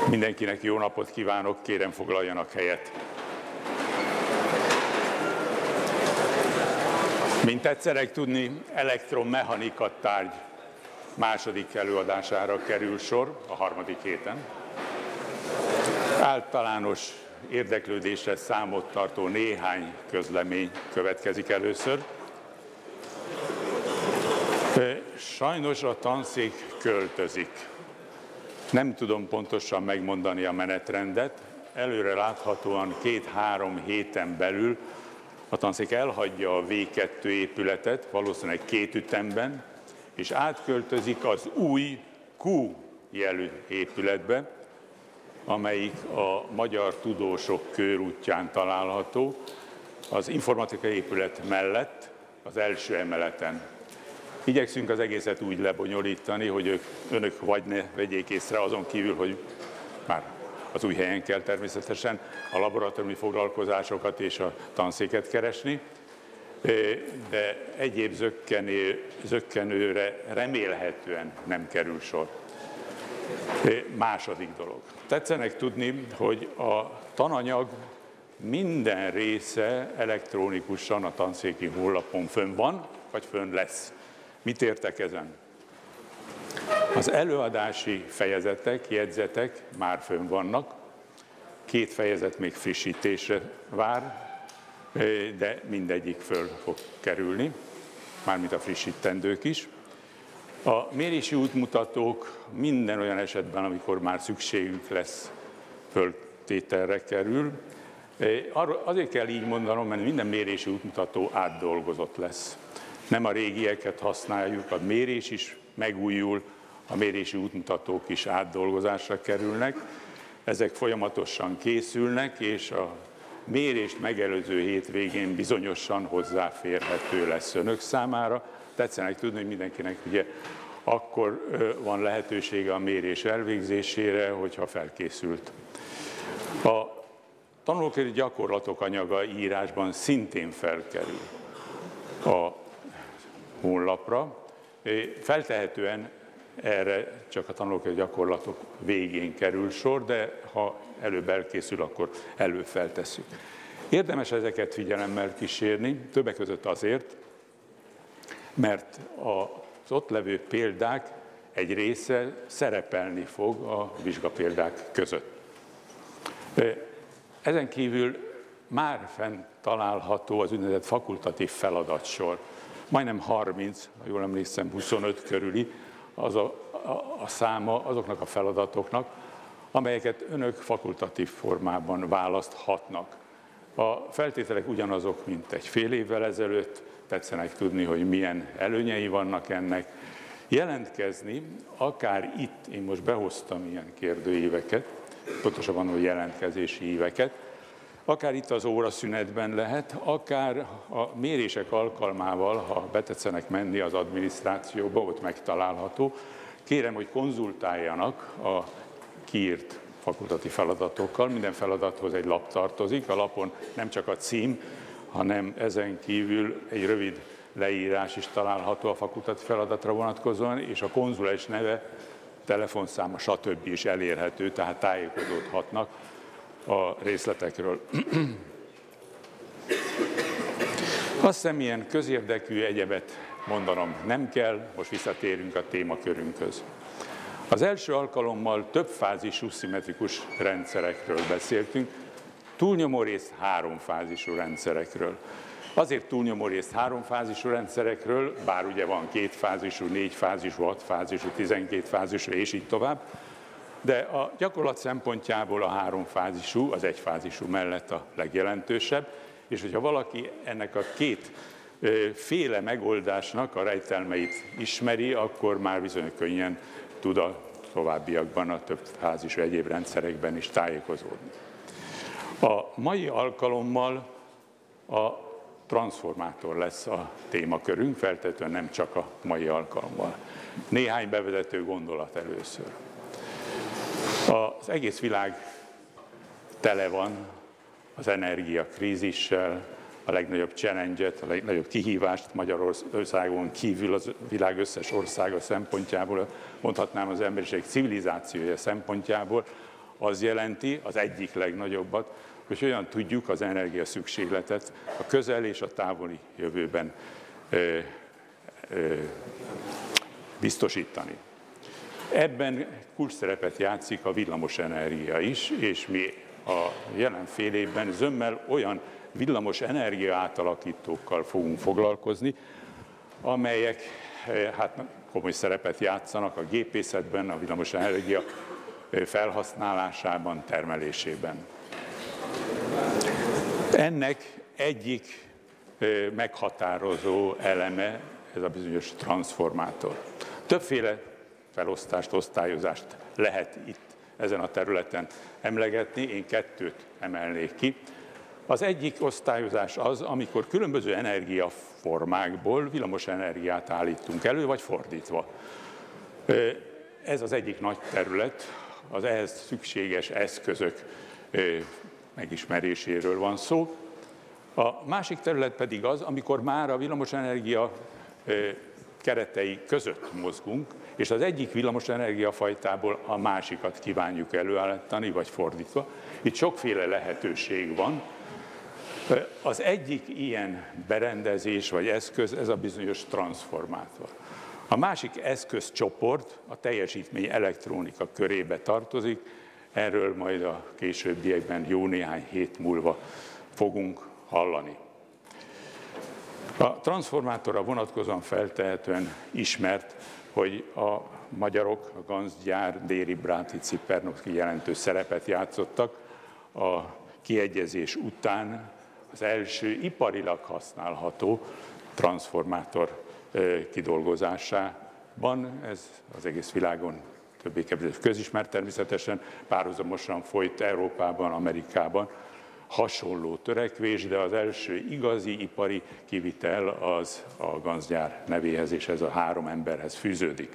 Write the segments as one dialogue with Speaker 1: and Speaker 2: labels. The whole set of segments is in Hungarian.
Speaker 1: Mindenkinek jó napot kívánok, kérem foglaljanak helyet. Mint tetszenek tudni, elektromechanika tárgy második előadására kerül sor a harmadik héten. Általános érdeklődésre számot tartó néhány közlemény következik először. Sajnos a tanszék költözik. Nem tudom pontosan megmondani a menetrendet. Előre láthatóan 2-3 héten belül a tanszék elhagyja a V2 épületet, valószínűleg 2 ütemben, és átköltözik az új Q jelű épületbe, amelyik a Magyar Tudósok Körútján található, az informatikai épület mellett, az első emeleten. Igyekszünk az egészet úgy lebonyolítani, hogy önök vagy ne vegyék észre, azon kívül, hogy már az új helyen kell természetesen a laboratóriumi foglalkozásokat és a tanszéket keresni, de egyéb zökkenőre remélhetően nem kerül sor. Második dolog. Tetszenek tudni, hogy a tananyag minden része elektronikusan a tanszéki honlapon fönn van, vagy fönn lesz. Mit értek ezen? Az előadási fejezetek, jegyzetek már fönn vannak, 2 fejezet még frissítésre vár, de mindegyik föl fog kerülni, mármint a frissítendők is. A mérési útmutatók minden olyan esetben, amikor már szükségünk lesz, föltételre kerül. Azért kell így mondanom, mert minden mérési útmutató átdolgozott lesz. Nem a régieket használjuk, a mérés is megújul, a mérési útmutatók is átdolgozásra kerülnek. Ezek folyamatosan készülnek, és a mérést megelőző hétvégén bizonyosan hozzáférhető lesz önök számára. Tetszenek tudni, hogy mindenkinek ugye akkor van lehetősége a mérés elvégzésére, hogyha felkészült. A tanulóköri gyakorlatok anyaga írásban szintén felkerül a honlapra. Feltehetően erre csak a tanulóköri gyakorlatok végén kerül sor, de ha előbb elkészül, akkor előbb feltesszük. Érdemes ezeket figyelemmel kísérni, többek között azért, mert az ott levő példák egy része szerepelni fog a vizsgapéldák között. Ezen kívül már fenn található az úgynevezett fakultatív feladatsor. Majdnem 30, ha jól emlékszem, 25 körüli az a száma azoknak a feladatoknak, amelyeket önök fakultatív formában választhatnak. A feltételek ugyanazok, mint egy fél évvel ezelőtt, tetszenek tudni, hogy milyen előnyei vannak ennek. Jelentkezni, akár itt, én most behoztam ilyen kérdőíveket, pontosabban, hogy jelentkezési éveket, akár itt az óraszünetben lehet, akár a mérések alkalmával, ha betetszenek menni az adminisztrációba, ott megtalálható. Kérem, hogy konzultáljanak a kiírt fakultatív feladatokkal. Minden feladathoz egy lap tartozik, a lapon nem csak a cím, hanem ezen kívül egy rövid leírás is található a fakultatív feladatra vonatkozóan, és a konzulens neve, telefonszáma, stb. Is elérhető, tehát tájékozódhatnak a részletekről. Azt hiszem, ilyen közérdekű egyebet mondanom nem kell, most visszatérünk a témakörünkhöz. Az első alkalommal többfázisú szimmetrikus rendszerekről beszéltünk, túlnyomórészt 3-fázisú rendszerekről. Azért túlnyomórészt 3-fázisú rendszerekről, bár ugye van 2-fázisú, 4-fázisú, 6-fázisú, 12-fázisú és így tovább, de a gyakorlat szempontjából a 3-fázisú, az 1-fázisú mellett a legjelentősebb, és hogyha valaki ennek a 2 féle megoldásnak a rejtelmeit ismeri, akkor már bizony könnyen tud a továbbiakban a többfázisú egyéb rendszerekben is tájékozódni. A mai alkalommal a transzformátor lesz a témakörünk, feltétlenül nem csak a mai alkalommal. Néhány bevezető gondolat először. Az egész világ tele van az energiakrízissel, a legnagyobb challenge-et, a legnagyobb kihívást Magyarországon kívül az világ összes országa szempontjából, mondhatnám az emberiség civilizációja szempontjából, az jelenti, az egyik legnagyobbat, hogy hogyan tudjuk az energiaszükségletet a közel és a távoli jövőben biztosítani. Ebben kulcsszerepet játszik a villamosenergia is, és mi a jelen fél évben zömmel olyan villamos energia átalakítókkal fogunk foglalkozni, amelyek hát komoly szerepet játszanak a gépészetben, a villamosenergia felhasználásában, termelésében. Ennek egyik meghatározó eleme ez a bizonyos transformátor. Többféle felosztást, osztályozást lehet itt ezen a területen emlegetni, én kettőt emelnék ki. Az egyik osztályozás az, amikor különböző energiaformákból villamos energiát állítunk elő, vagy fordítva. Ez az egyik nagy terület, az ehhez szükséges eszközök megismeréséről van szó. A másik terület pedig az, amikor már a villamosenergia keretei között mozgunk, és az egyik villamosenergia fajtából a másikat kívánjuk előállítani, vagy fordítva. Itt sokféle lehetőség van. Az egyik ilyen berendezés vagy eszköz, ez a bizonyos transformátor. A másik eszközcsoport a teljesítmény elektronika körébe tartozik, erről majd a későbbiekben jó néhány hét múlva fogunk hallani. A transformátorra vonatkozóan feltehetően ismert, hogy a magyarok, a Ganz gyár Déri Bráti Cipernowki jelentős szerepet játszottak a kiegyezés után az első iparilag használható transformátor kidolgozásában. Ez az egész világon többé-kevésbé közismert természetesen, párhuzamosan folyt Európában, Amerikában hasonló törekvés, de az első igazi ipari kivitel az a Ganz gyár nevéhez és ez a 3 emberhez fűződik.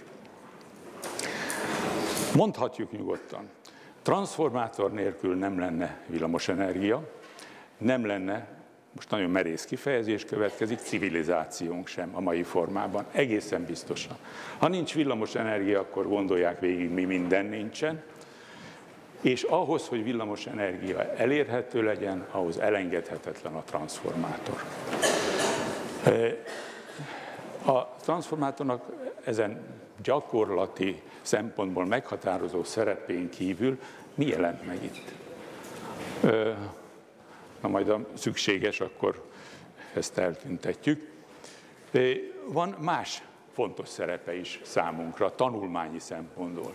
Speaker 1: Mondhatjuk nyugodtan, transformátor nélkül nem lenne villamosenergia, nem lenne, most nagyon merész kifejezés következik, civilizációnk sem a mai formában, egészen biztosan. Ha nincs villamosenergia, akkor gondolják végig, mi minden nincsen, és ahhoz, hogy villamosenergia elérhető legyen, ahhoz elengedhetetlen a transformátor. A transformátornak ezen gyakorlati szempontból meghatározó szerepén kívül mi jelent meg itt? Na majd a szükséges, akkor ezt eltüntetjük. Van más fontos szerepe is számunkra, tanulmányi szempontból.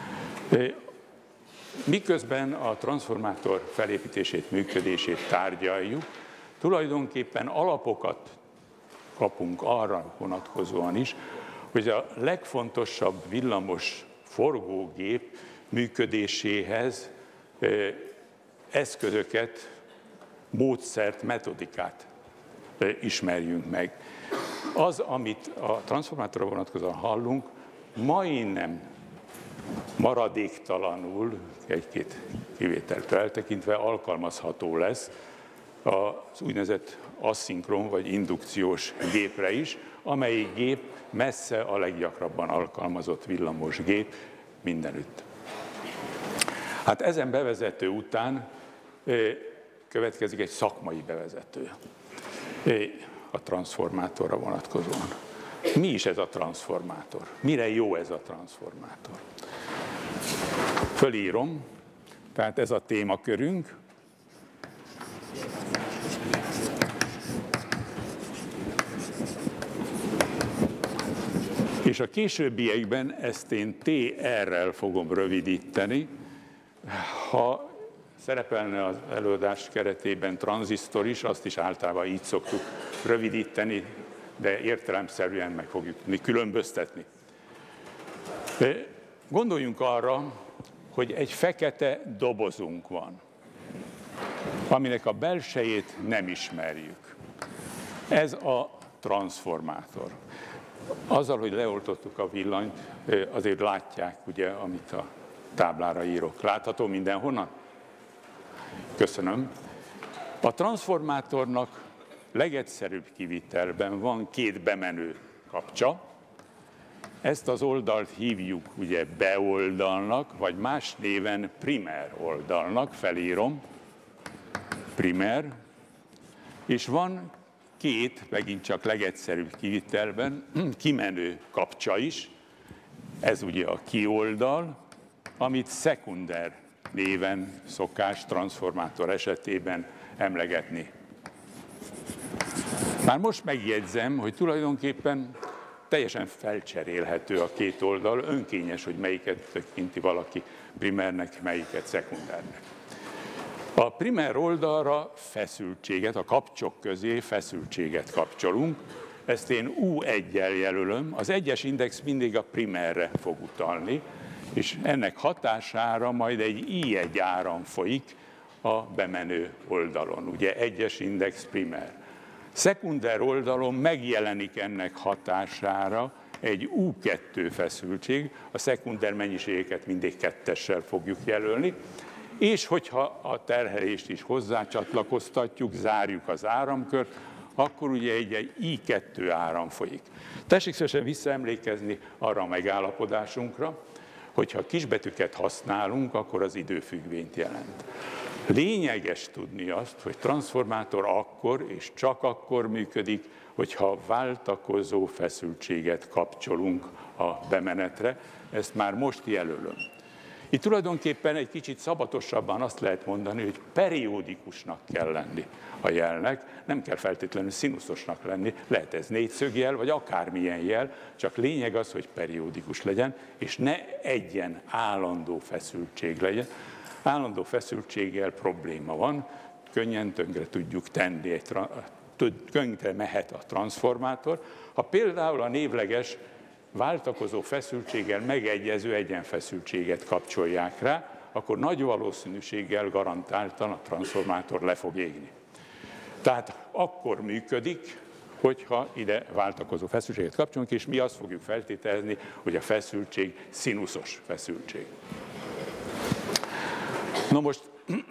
Speaker 1: Miközben a transformátor felépítését, működését tárgyaljuk, tulajdonképpen alapokat kapunk arra vonatkozóan is, hogy a legfontosabb villamos forgógép működéséhez eszközöket, módszert, metodikát ismerjünk meg. Az, amit a transformátorra vonatkozóan hallunk, majdnem maradéktalanul, egy-két kivételtől eltekintve alkalmazható lesz az úgynevezett asszinkron vagy indukciós gépre is, amelyik gép messze a leggyakrabban alkalmazott villamos gép mindenütt. Hát ezen bevezető után következik egy szakmai bevezető a transformátorra vonatkozóan. Mi is ez a transformátor? Mire jó ez a transformátor? Fölírom, tehát ez a témakörünk. És a későbbiekben ezt én TR-rel fogom rövidíteni. Ha szerepelne az előadás keretében tranzisztor is, azt is általában így szoktuk rövidíteni, de értelemszerűen meg fogjuk tudni különböztetni. Gondoljunk arra, hogy egy fekete dobozunk van, aminek a belsejét nem ismerjük. Ez a transformátor. Azzal, hogy leoltottuk a villanyt, azért látják, ugye, amit a táblára írok. Látható mindenhonnan? Köszönöm. A transformátornak legegyszerűbb kivitelben van 2 bemenő kapcsa, Ezt az oldalt hívjuk ugye beoldalnak, vagy más néven primer oldalnak, felírom, primer, és van két, megint csak legegyszerűbb kivitelben, kimenő kapcsa is, ez ugye a kioldal, amit szekunder néven szokás transformátor esetében emlegetni. Már most megjegyzem, hogy tulajdonképpen teljesen felcserélhető a két oldal, önkényes, hogy melyiket tekinti valaki primernek, melyiket szekundernek. A primer oldalra feszültséget, a kapcsok közé feszültséget kapcsolunk, ezt én U1-jel jelölöm, az egyes index mindig a primerre fog utalni, és ennek hatására majd egy I1 áram folyik a bemenő oldalon, ugye egyes index primer. Szekunder oldalon megjelenik ennek hatására egy U2 feszültség, a szekunder mennyiségeket mindig kettessel fogjuk jelölni, és hogyha a terhelést is hozzácsatlakoztatjuk, zárjuk az áramkört, akkor ugye egy I2 áram folyik. Tessék szívesen visszaemlékezni arra a megállapodásunkra, hogyha kisbetűket használunk, akkor az időfüggvényt jelent. Lényeges tudni azt, hogy transformátor akkor és csak akkor működik, hogyha váltakozó feszültséget kapcsolunk a bemenetre, ezt már most jelölöm. Itt tulajdonképpen egy kicsit szabatosabban azt lehet mondani, hogy periódikusnak kell lenni a jelnek, nem kell feltétlenül szinuszosnak lenni, lehet ez négyszögjel, vagy akármilyen jel, csak lényeg az, hogy periódikus legyen, és ne egyen állandó feszültség legyen. Állandó feszültséggel probléma van, könnyen tönkre tudjuk tenni, tönkre mehet a transformátor. Ha például a névleges váltakozó feszültséggel megegyező egyenfeszültséget kapcsolják rá, akkor nagy valószínűséggel garantáltan a transformátor le fog égni. Tehát akkor működik, hogyha ide váltakozó feszültséget kapcsolunk, és mi azt fogjuk feltételezni, hogy a feszültség szinuszos feszültség. Na most,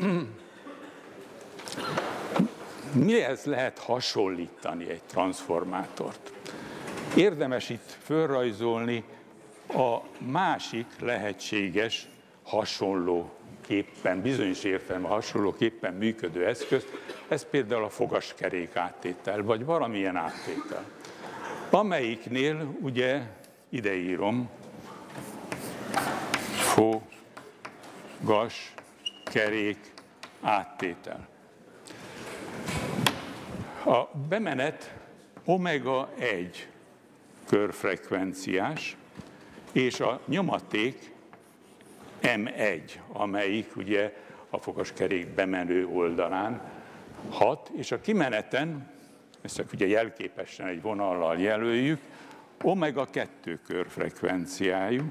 Speaker 1: mihez lehet hasonlítani egy transformátort? Érdemes itt fölrajzolni a másik lehetséges hasonlóképpen, bizonyos értelemben hasonlóképpen működő eszköz, ez például a fogaskerék áttétel, vagy valamilyen áttétel, amelyiknél ugye ideírom fogaskerék áttétel. A bemenet omega 1 körfrekvenciás, és a nyomaték M1, amelyik ugye a fogaskerék bemenő oldalán hat, és a kimeneten, ezt csak ugye jelképesen egy vonallal jelöljük, omega 2 körfrekvenciájú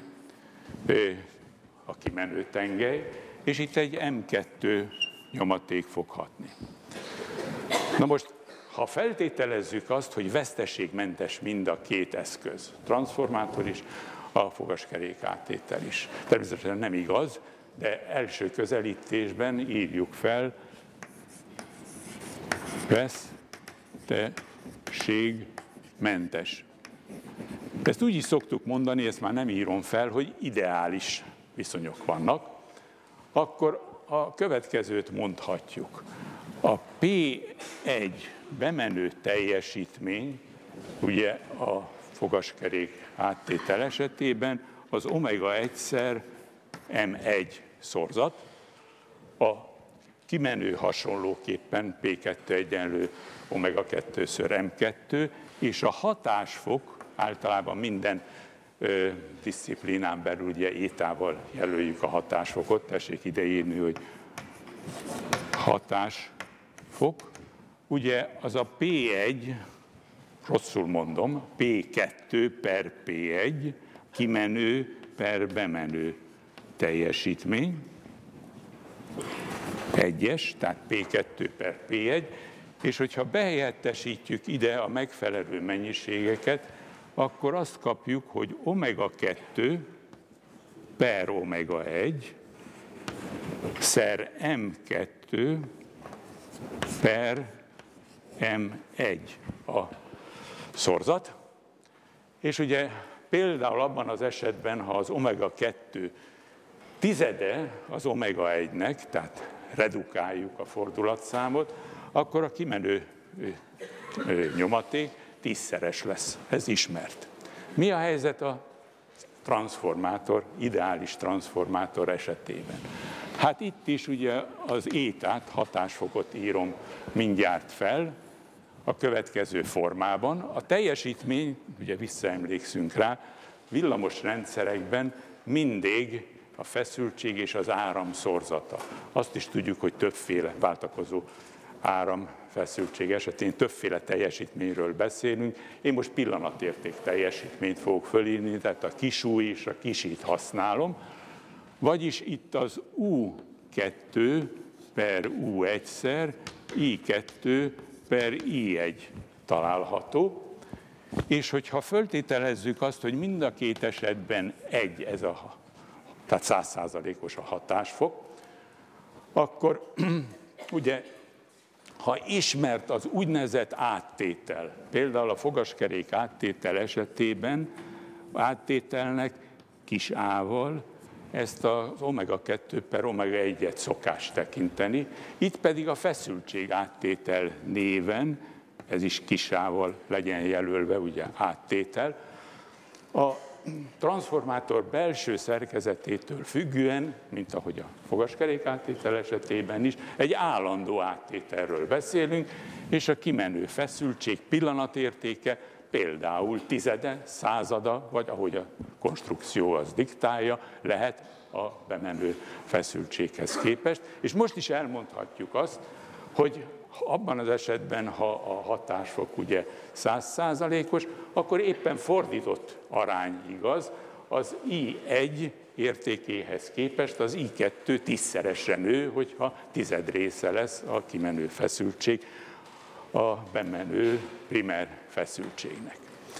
Speaker 1: a kimenő tengely, és itt egy M2 nyomaték fog hatni. Na most, ha feltételezzük azt, hogy veszteségmentes mind a két eszköz, transformátor is, a fogaskerék áttétel is. Természetesen nem igaz, de első közelítésben írjuk fel veszteségmentes. Ezt úgy is szoktuk mondani, ezt már nem írom fel, hogy ideális viszonyok vannak, akkor a következőt mondhatjuk. A P1 bemenő teljesítmény, ugye a fogaskerék áttétel esetében az omega 1-szer M1 szorzat, a kimenő hasonlóképpen P2 egyenlő omega 2-ször M2, és a hatásfok, általában minden diszciplínán belül ugye étával jelöljük a hatásfokot, tessék ideírni, hogy hatásfok, ugye az a P1, rosszul mondom, P2 per P1, kimenő per bemenő teljesítmény, egyes, tehát P2 per P1, és hogyha behelyettesítjük ide a megfelelő mennyiségeket, akkor azt kapjuk, hogy omega 2 per omega 1 szer M2 per M1 a szorzat, és ugye például abban az esetben, ha az omega-2 tizede az omega-1-nek, tehát redukáljuk a fordulatszámot, akkor a kimenő nyomaték 10-szeres lesz. Ez ismert. Mi a helyzet a transformátor, ideális transformátor esetében? Hát itt is ugye az étát, hatásfokot írom mindjárt fel a következő formában. A teljesítmény, ugye visszaemlékszünk rá, villamos rendszerekben mindig a feszültség és az áram szorzata. Azt is tudjuk, hogy többféle váltakozó áramfeszültség esetén többféle teljesítményről beszélünk. Én most pillanatérték teljesítményt fogok fölírni, tehát a kisúj és a kisít használom. Vagyis itt az U2 per U1-szer I2 per I1 található. És hogyha föltételezzük azt, hogy mind a két esetben tehát 100%-os a hatásfok, akkor ugye, ha ismert az úgynevezett áttétel, például a fogaskerék áttétel esetében áttételnek kis a-val ezt az omega-2 per omega-1-et szokás tekinteni, itt pedig a feszültség áttétel néven, ez is kis a-val legyen jelölve, ugye áttétel, a transformátor belső szerkezetétől függően, mint ahogy a fogaskerék áttétel esetében is, egy állandó áttételről beszélünk, és a kimenő feszültség pillanatértéke például tizede, százada, vagy ahogy a konstrukció az diktálja, lehet a bemenő feszültséghez képest. És most is elmondhatjuk azt, hogy abban az esetben, ha a hatásfok ugye 100%-os, akkor éppen fordított arány igaz, az I1 értékéhez képest az I2 10-szeresre nő, hogyha tized része lesz a kimenő feszültség a bemenő primer feszültségnek.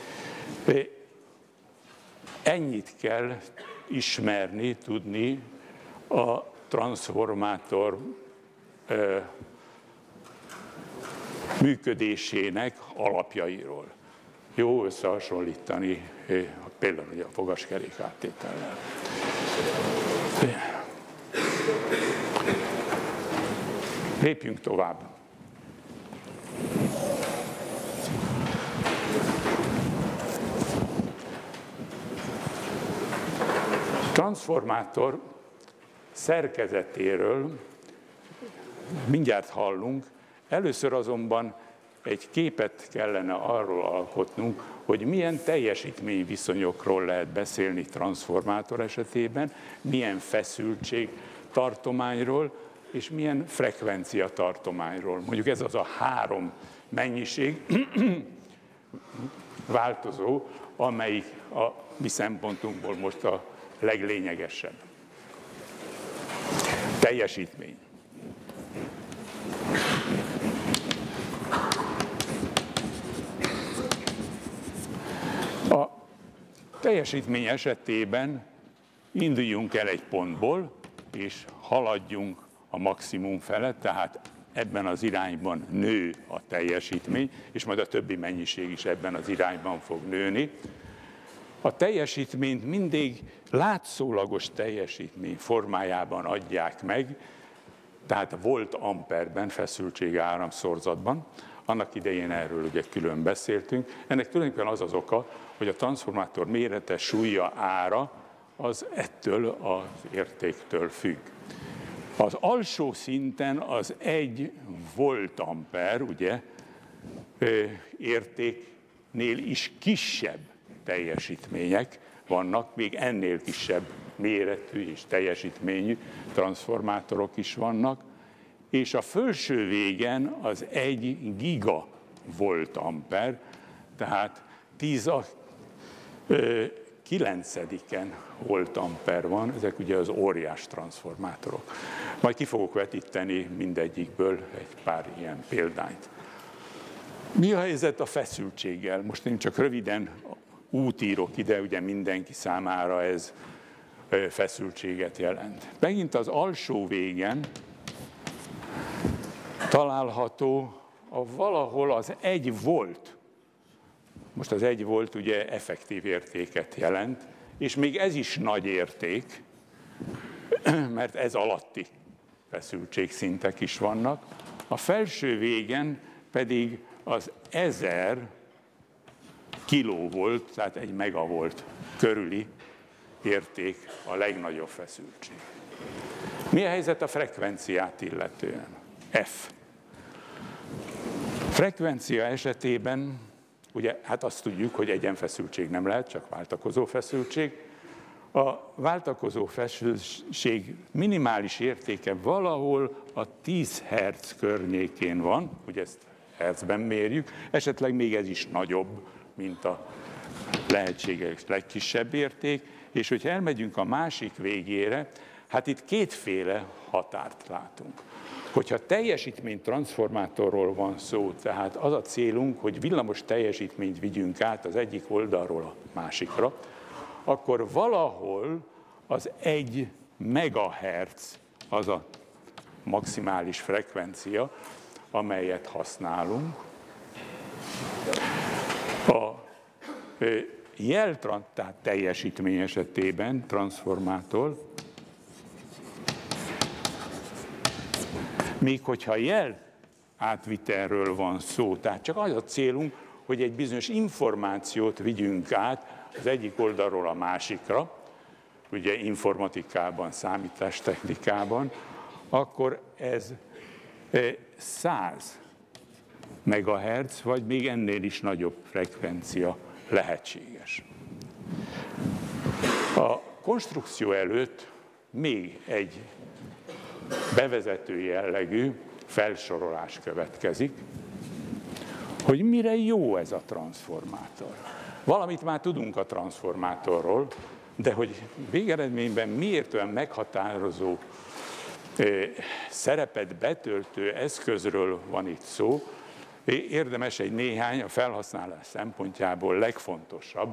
Speaker 1: Ennyit kell ismerni, tudni a transformátor működésének alapjairól. Jó összehasonlítani például a fogaskerék áttétellel. Lépjünk tovább. Transformátor szerkezetéről mindjárt hallunk, először azonban egy képet kellene arról alkotnunk, hogy milyen teljesítményviszonyokról lehet beszélni transformátor esetében, milyen feszültség tartományról, és milyen frekvencia tartományról. Mondjuk ez az a három mennyiség változó, amelyik a mi szempontunkból most a leglényegesebb. Teljesítmény. A teljesítmény esetében induljunk el egy pontból, és haladjunk a maximum felett, tehát ebben az irányban nő a teljesítmény, és majd a többi mennyiség is ebben az irányban fog nőni. A teljesítményt mindig látszólagos teljesítmény formájában adják meg, tehát volt-amperben, feszültség-áramszorzatban. Annak idején erről ugye külön beszéltünk. Ennek tulajdonképpen az az oka, hogy a transformátor mérete, súlya, ára az ettől az értéktől függ. Az alsó szinten az 1 volt-amper ugye, értéknél is kisebb teljesítmények vannak, még ennél kisebb méretű és teljesítményű transformátorok is vannak, és a felső végen az 1 gigavoltamper, tehát 10⁹ voltamper van, ezek ugye az óriás transformátorok. Majd ki fogok vetíteni mindegyikből egy pár ilyen példányt. Mi a helyzet a feszültséggel? Most én csak röviden írok ide, ugye mindenki számára ez feszültséget jelent. Megint az alsó végen található valahol az 1 voltnak Most az 1 volt ugye effektív értéket jelent, és még ez is nagy érték, mert ez alatti feszültségszintek is vannak. A felső végen pedig az 1000 kilovolt, tehát 1 megavolt körüli érték a legnagyobb feszültség. Mi a helyzet a frekvenciát illetően? F. Frekvencia esetében, ugye, hát azt tudjuk, hogy egyenfeszültség nem lehet, csak váltakozó feszültség. A váltakozó feszültség minimális értéke valahol a 10 Hz környékén van, ugye ezt hertzben mérjük, esetleg még ez is nagyobb, mint a lehetséges legkisebb érték, és hogyha elmegyünk a másik végére, hát itt kétféle határt látunk. Hogyha teljesítménytranszformátorról van szó, tehát az a célunk, hogy villamos teljesítményt vigyünk át az egyik oldalról a másikra, akkor valahol az 1 megahertz az a maximális frekvencia, amelyet használunk. A tehát teljesítmény esetében transformátor, még hogyha jel átvitelről van szó, tehát csak az a célunk, hogy egy bizonyos információt vigyünk át az egyik oldalról a másikra, ugye informatikában, számítástechnikában, akkor ez 100 megahertz, vagy még ennél is nagyobb frekvencia lehetséges. A konstrukció előtt még egy bevezető jellegű felsorolás következik, hogy mire jó ez a transformátor. Valamit már tudunk a transformátorról, de hogy végeredményben miért olyan meghatározó szerepet betöltő eszközről van itt szó, érdemes egy néhány a felhasználás szempontjából legfontosabb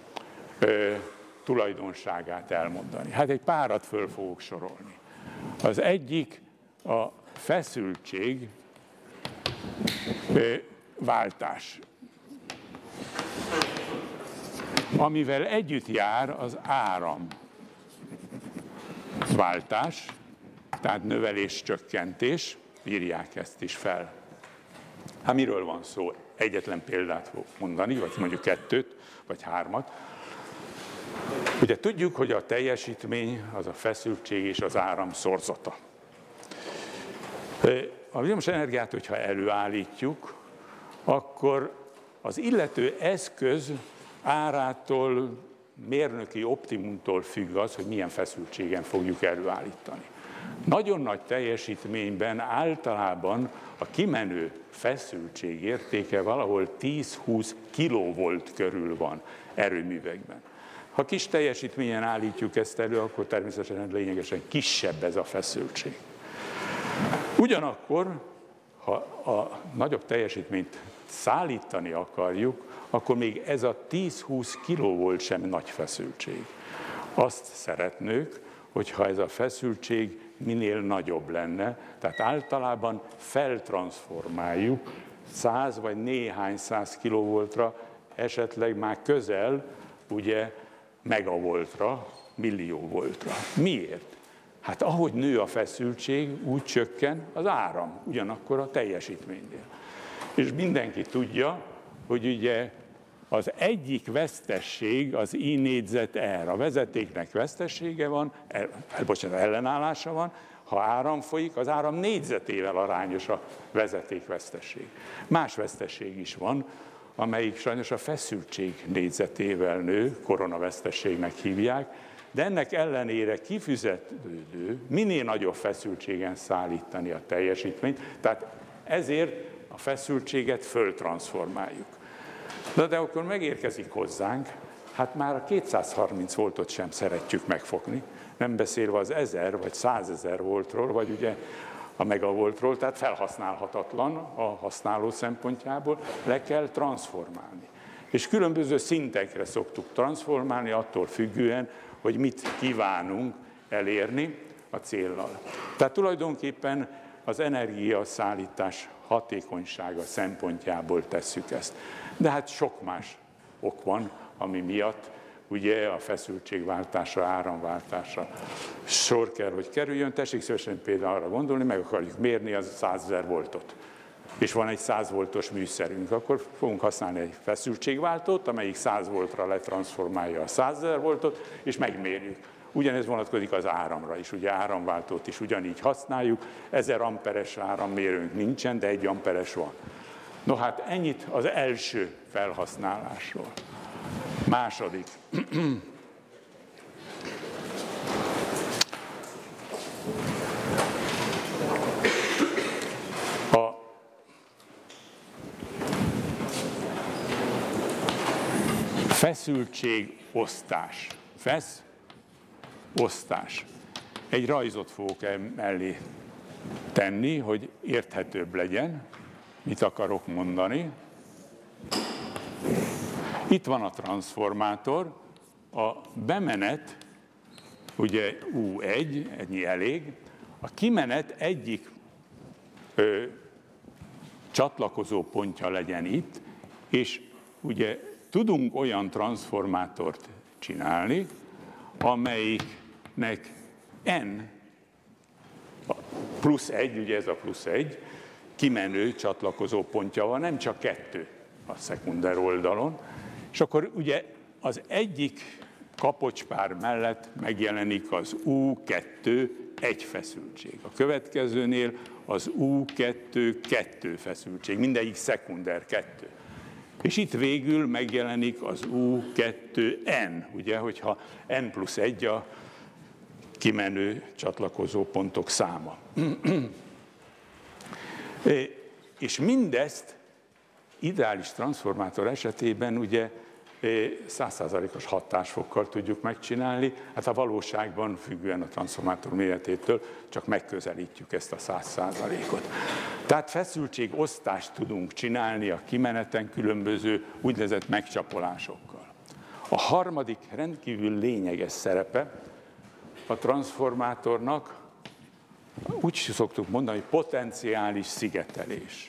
Speaker 1: tulajdonságát elmondani. Hát egy párat föl fogok sorolni. Az egyik a feszültség váltás, amivel együtt jár az áramváltás, tehát növelés-csökkentés, írják ezt is fel. Hát miről van szó? Egyetlen példát fogok mondani, vagy mondjuk 2 vagy 3. Ugye tudjuk, hogy a teljesítmény az a feszültség és az áram szorzata. A villamos energiát, hogyha előállítjuk, akkor az illető eszköz árától, mérnöki optimumtól függ az, hogy milyen feszültségen fogjuk előállítani. Nagyon nagy teljesítményben általában a kimenő feszültség értéke valahol 10-20 kilovolt körül van erőművekben. Ha kis teljesítményen állítjuk ezt elő, akkor természetesen lényegesen kisebb ez a feszültség. Ugyanakkor, ha a nagyobb teljesítményt szállítani akarjuk, akkor még ez a 10-20 kilovolt sem nagy feszültség. Azt szeretnők, hogyha ez a feszültség minél nagyobb lenne, tehát általában feltransformáljuk 100 vagy néhány 100 kilovoltra, esetleg már közel, ugye, megavoltra, millióvoltra. Miért? Hát ahogy nő a feszültség, úgy csökken az áram, ugyanakkor a teljesítménynél. És mindenki tudja, hogy ugye az egyik vesztesség az I négyzet R. A vezetéknek vesztessége van, ellenállása van, ha áram folyik, az áram négyzetével arányos a vezeték vesztesség. Más vesztesség is van, amelyik sajnos a feszültség négyzetével nő, koronavesztességnek hívják, de ennek ellenére kifizetődő, minél nagyobb feszültségen szállítani a teljesítményt, tehát ezért a feszültséget föltranszformáljuk. De akkor megérkezik hozzánk, hát már a 230 voltot sem szeretjük megfogni, nem beszélve az 1000 vagy 100 000 voltról, vagy ugye a megavoltról, tehát felhasználhatatlan a használó szempontjából, le kell transformálni. És különböző szintekre szoktuk transformálni, attól függően, hogy mit kívánunk elérni a céllal. Tehát tulajdonképpen az energiaszállítás hatékonysága szempontjából tesszük ezt. De hát sok más ok van, ami miatt ugye a feszültségváltásra, áramváltásra sor kell, hogy kerüljön. Tessék szívesen például arra gondolni, meg akarjuk mérni az 100 000 voltot. És van egy 100 voltos műszerünk, akkor fogunk használni egy feszültségváltót, amelyik 100 voltra letranszformálja a 100 000 voltot, és megmérjük. Ugyanez vonatkozik az áramra is, ugye áramváltót is ugyanígy használjuk, 1000 amperes árammérőnk nincsen, de 1 amperes van. No hát ennyit az első felhasználásról. Második. A feszültségosztás. Osztás. Egy rajzot fogok mellé tenni, hogy érthetőbb legyen, mit akarok mondani. Itt van a transformátor, a bemenet, ugye U1, ennyi elég, a kimenet egyik csatlakozó pontja legyen itt, és ugye tudunk olyan transformátort csinálni, amelyiknek N plusz 1, ugye ez a plusz 1, kimenő csatlakozó pontja van, nem csak 2 a szekunder oldalon, és akkor ugye az egyik kapocspár mellett megjelenik az U2 1 feszültség. A következőnél az U2 2 feszültség, mindegyik szekunder 2. És itt végül megjelenik az U2N, ugye, hogyha N plusz 1 a kimenő csatlakozó pontok száma. És mindezt ideális transformátor esetében ugye 100%-os hatásfokkal tudjuk megcsinálni, hát a valóságban függően a transformátor méretétől csak megközelítjük ezt a 100%-ot. Tehát feszültségosztást tudunk csinálni a kimeneten különböző úgynevezett megcsapolásokkal. A harmadik rendkívül lényeges szerepe a transformátornak, úgy szoktuk mondani, hogy potenciális szigetelés.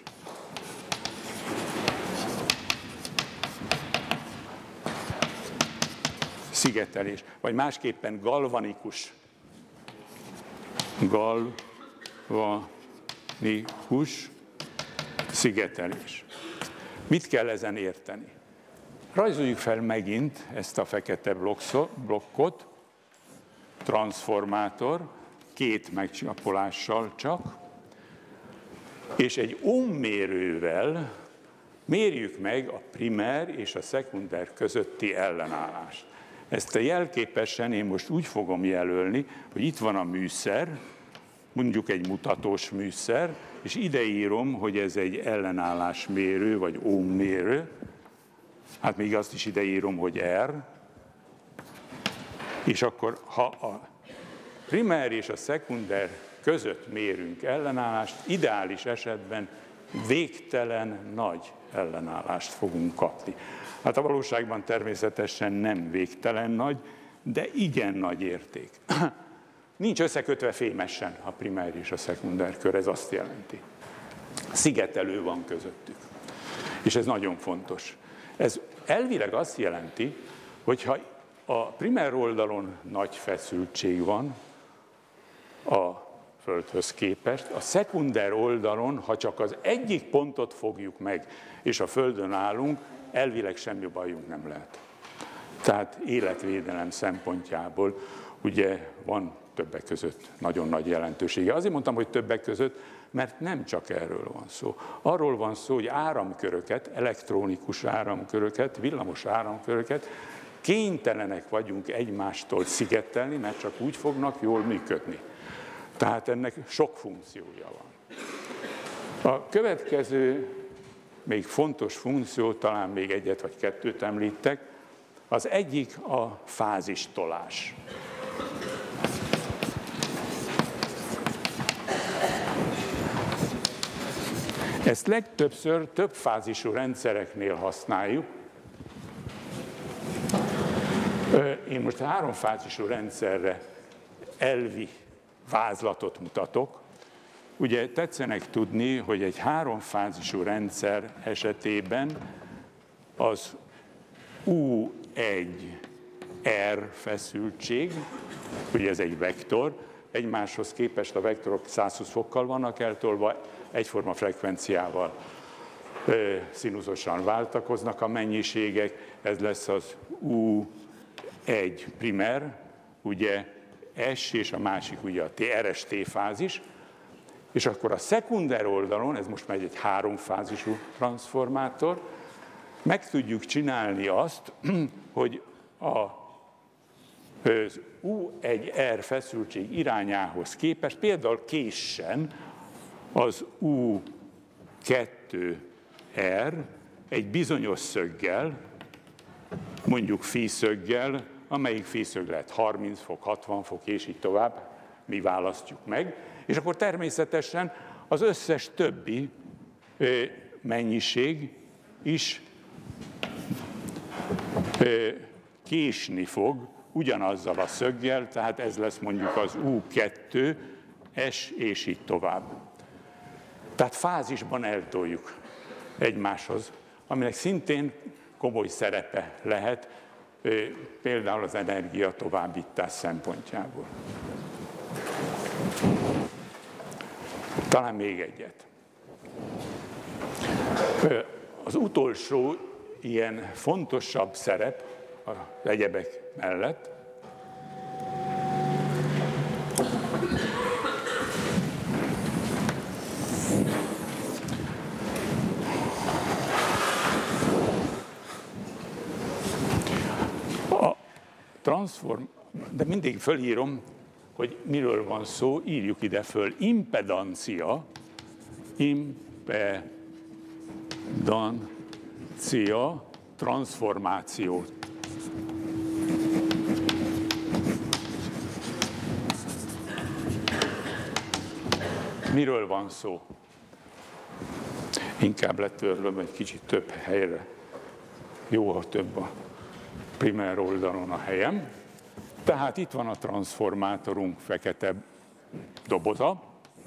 Speaker 1: Szigetelés, vagy másképpen galvanikus szigetelés. Mit kell ezen érteni? Rajzoljuk fel megint ezt a fekete blokkot, transformátor, 2 megcsapolással csak, és egy ohmmérővel mérjük meg a primer és a szekunder közötti ellenállást. Ezt jelképesen én most úgy fogom jelölni, hogy itt van a műszer, mondjuk egy mutatós műszer, és ide írom, hogy ez egy ellenállásmérő, vagy ohmmérő. Hát még azt is ide írom, hogy R. És akkor, ha a primer és a szekunder között mérünk ellenállást, ideális esetben végtelen nagy ellenállást fogunk kapni. Hát a valóságban természetesen nem végtelen nagy, de igen nagy érték. Nincs összekötve fémesen a primer és a szekunder kör, ez azt jelenti. Szigetelő van közöttük. És ez nagyon fontos. Ez elvileg azt jelenti, hogyha a primer oldalon nagy feszültség van a Földhöz képest, a szekunder oldalon, ha csak az egyik pontot fogjuk meg, és a Földön állunk, elvileg semmi bajunk nem lehet. Tehát életvédelem szempontjából ugye van többek között nagyon nagy jelentősége. Azért mondtam, hogy többek között, mert nem csak erről van szó. Arról van szó, hogy áramköröket, elektronikus áramköröket, villamos áramköröket kénytelenek vagyunk egymástól szigetelni, mert csak úgy fognak jól működni. Tehát ennek sok funkciója van. A következő, még fontos funkció, talán még egyet vagy kettőt említek, az egyik a fázistolás. Ezt legtöbbször többfázisú rendszereknél használjuk. Én most a 3-fázisú rendszerre elvi vázlatot mutatok. Ugye tetszenek tudni, hogy egy 3-fázisú rendszer esetében az U1R feszültség, ugye ez egy vektor, egymáshoz képest a vektorok 120 fokkal vannak eltolva, egyforma frekvenciával színuszosan váltakoznak a mennyiségek, ez lesz az U1 primer, ugye S és a másik ugye a RST fázis, és akkor a szekunder oldalon, ez most már egy háromfázisú transformátor, meg tudjuk csinálni azt, hogy az U1R feszültség irányához képest például késsen az U2R egy bizonyos szöggel, mondjuk phi-szöggel, amelyik phi-szög lehet 30 fok, 60 fok, és így tovább, mi választjuk meg, és akkor természetesen az összes többi mennyiség is késni fog ugyanazzal a szöggel, tehát ez lesz mondjuk az U2, S és így tovább. Tehát fázisban eltoljuk egymáshoz, aminek szintén komoly szerepe lehet, például az energia továbbítás szempontjából. Talán még egyet. Az utolsó ilyen fontosabb szerep az egyebek mellett de mindig fölírom, hogy miről van szó, írjuk ide föl. Impedancia, transformáció. Miről van szó? Inkább letörlöm egy kicsit több helyre. Jó, ha több a primer oldalon a helyem. Tehát itt van a transformátorunk fekete doboza,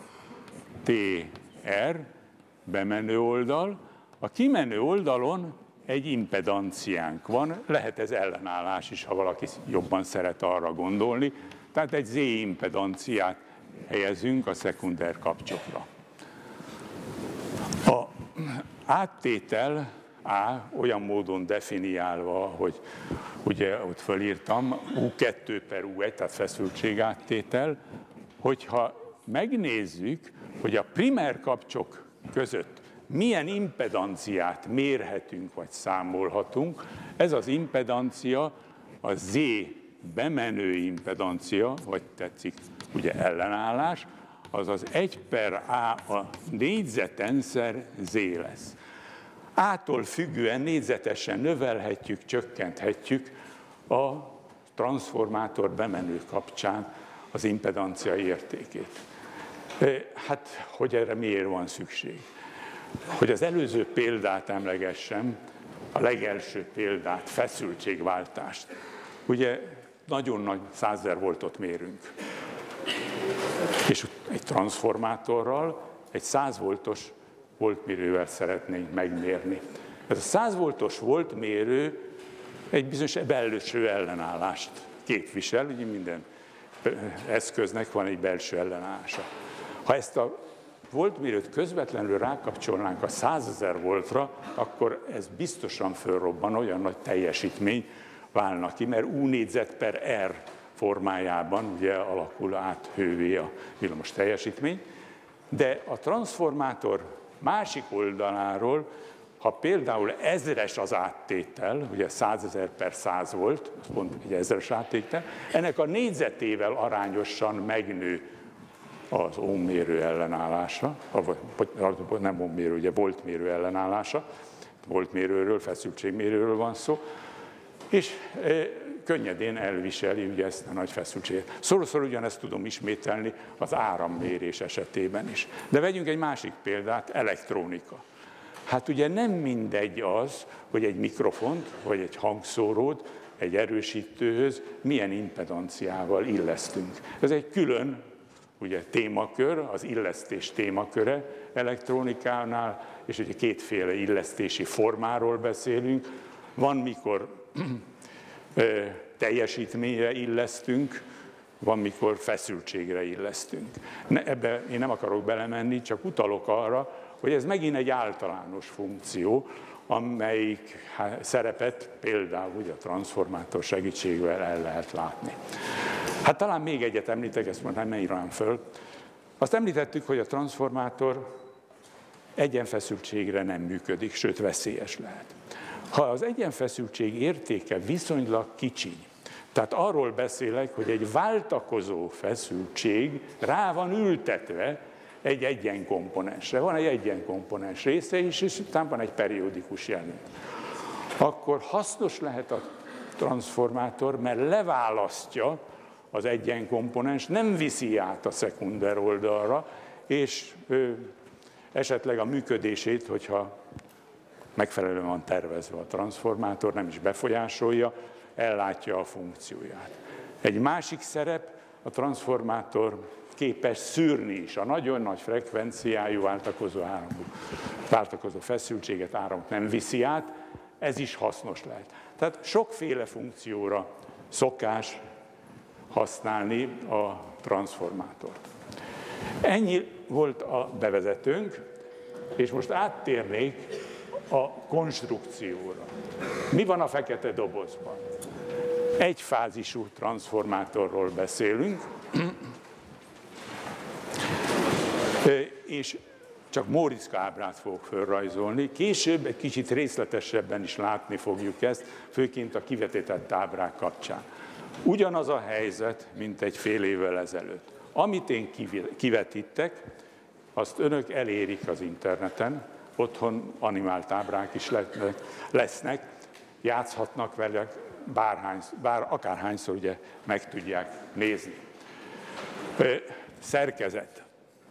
Speaker 1: TR, bemenő oldal. A kimenő oldalon egy impedanciánk van, lehet ez ellenállás is, ha valaki jobban szeret arra gondolni. Tehát egy Z-impedanciát helyezünk a szekunder kapcsolatra. A áttétel olyan módon definiálva, hogy ugye ott fölírtam, U2 per U1, tehát feszültségáttétel, hogyha megnézzük, hogy a primer kapcsok között milyen impedanciát mérhetünk, vagy számolhatunk, ez az impedancia a Z bemenő impedancia, vagy tetszik ugye ellenállás, azaz 1 per A a négyzetenszer Z lesz. A-tól függően négyzetesen növelhetjük, csökkenthetjük a transformátor bemenő kapcsán az impedancia értékét. Hát, hogy erre miért van szükség? Hogy az előző példát emlegessem, a legelső példát, feszültségváltást. Ugye nagyon nagy 100 000 voltot mérünk. És egy transformátorral egy 100 voltos voltmérővel szeretnénk megmérni. Ez a 100 voltos voltmérő egy bizonyos belső ellenállást képvisel, ugye minden eszköznek van egy belső ellenállása. Ha ezt a voltmérőt közvetlenül rákapcsolnánk a 100 000 voltra, akkor ez biztosan fölrobban, olyan nagy teljesítmény válna ki, mert U négyzet per R formájában ugye alakul át hővé a villamos teljesítmény. De a transformátor másik oldaláról, ha például 1000-es az áttétel, ugye 100 000 per 100 volt, az pont egy 1000-es áttétel, ennek a négyzetével arányosan megnő az ohmmérő ellenállása, nem ohmmérő, ugye voltmérő ellenállása, voltmérőről, feszültségmérőről van szó, és könnyedén elviseli ugye ezt a nagy feszültséget. Szoroszor ugyanezt tudom ismételni az árammérés esetében is. De vegyünk egy másik példát, elektronika. Hát ugye nem mindegy az, hogy egy mikrofont, vagy egy hangszórót egy erősítőhöz milyen impedanciával illesztünk. Ez egy külön ugye, témakör, az illesztés témaköre elektronikánál, és ugye kétféle illesztési formáról beszélünk. Van, mikor teljesítményre illesztünk, van, mikor feszültségre illesztünk. Ebbe én nem akarok belemenni, csak utalok arra, hogy ez megint egy általános funkció, amelyik szerepet például ugye a transformátor segítségével el lehet látni. Hát talán még egyet említek, ezt most nem írám föl. Azt említettük, hogy a transformátor egyenfeszültségre nem működik, sőt veszélyes lehet. Ha az egyenfeszültség értéke viszonylag kicsi, tehát arról beszélek, hogy egy váltakozó feszültség rá van ültetve egy egyenkomponensre. Van egy egyenkomponens része is, és utána van egy periódikus jelent. Akkor hasznos lehet a transformátor, mert leválasztja az egyenkomponens, nem viszi át a szekunder oldalra, és esetleg a működését, hogyha megfelelően van tervezve a transformátor, nem is befolyásolja, ellátja a funkcióját. Egy másik szerep, a transformátor képes szűrni is a nagyon nagy frekvenciájú váltakozó feszültséget, áramot nem viszi át, ez is hasznos lehet. Tehát sokféle funkcióra szokás használni a transformátort. Ennyi volt a bevezetőnk, és most áttérnék a konstrukcióra. Mi van a fekete dobozban? Egyfázisú transformátorról beszélünk, és csak Móriczka ábrát fogok felrajzolni. Később egy kicsit részletesebben is látni fogjuk ezt, főként a kivetített ábrák kapcsán. Ugyanaz a helyzet, mint egy fél évvel ezelőtt. Amit én kivetítek, azt önök elérik az interneten, otthon animált ábrák is lesznek, játszhatnak vele, akárhányszor ugye meg tudják nézni. Szerkezet.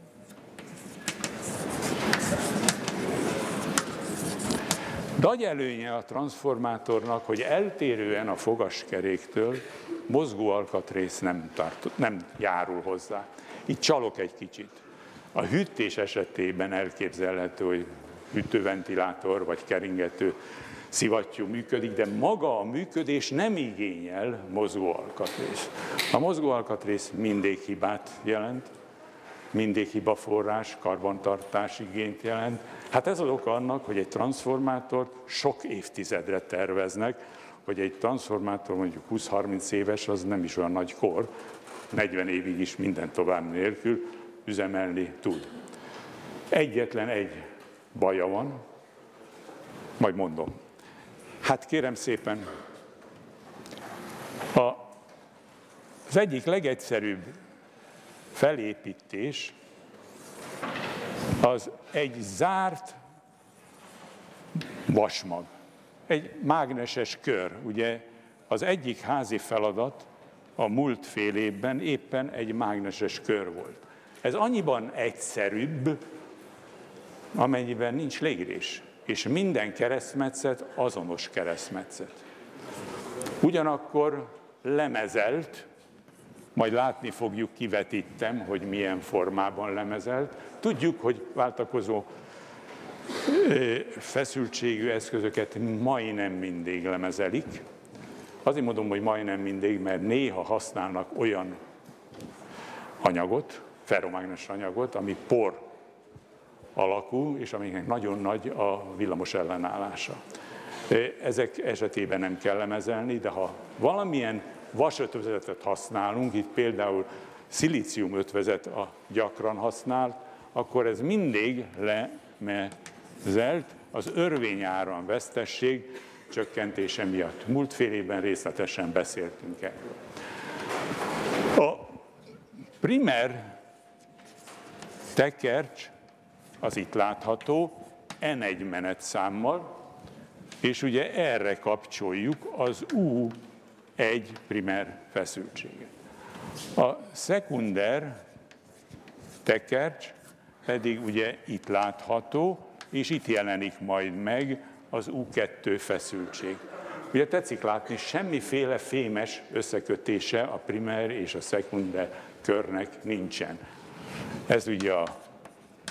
Speaker 1: Nagy előnye a transformátornak, hogy eltérően a fogaskeréktől mozgóalkatrész nem járul hozzá. Itt csalok egy kicsit. A hűtés esetében elképzelhető, hogy hűtőventilátor vagy keringető szivattyú működik, de maga a működés nem igényel mozgóalkatrész. A mozgóalkatrész mindig hibát jelent, mindig hibaforrás, karbantartás igényt jelent. Hát ez az oka annak, hogy egy transformátort sok évtizedre terveznek, hogy egy transformátor mondjuk 20-30 éves, az nem is olyan nagy kor, 40 évig is minden tovább nélkül üzemelni tud. Egyetlen egy baja van, majd mondom. Hát kérem szépen, az egyik legegyszerűbb felépítés az egy zárt vasmag, egy mágneses kör. Ugye az egyik házi feladat a múlt fél évben éppen egy mágneses kör volt. Ez annyiban egyszerűbb, amennyiben nincs légrés, és minden keresztmetszet azonos keresztmetszet. Ugyanakkor lemezelt, majd látni fogjuk, kivetítem, hogy milyen formában lemezelt. Tudjuk, hogy váltakozó feszültségű eszközöket majdnem mindig lemezelik. Azért mondom, hogy majdnem mindig, mert néha használnak olyan anyagot, ferromágnes anyagot, ami por alakú, és aminek nagyon nagy a villamos ellenállása. Ezek esetében nem kell lemezelni, de ha valamilyen vasötvözetet használunk, itt például szilícium ötvözet a gyakran használt, akkor ez mindig lemezelt az örvényáram vesztesség csökkentése miatt. Múlt fél évben részletesen beszéltünk erről. A primer tekercs az itt látható, N1 menetszámmal, és ugye erre kapcsoljuk az U1 primer feszültséget. A szekunder tekercs pedig ugye itt látható, és itt jelenik majd meg az U2 feszültség. Ugye tetszik látni, semmiféle fémes összekötése a primer és a szekunder körnek nincsen. Ez ugye a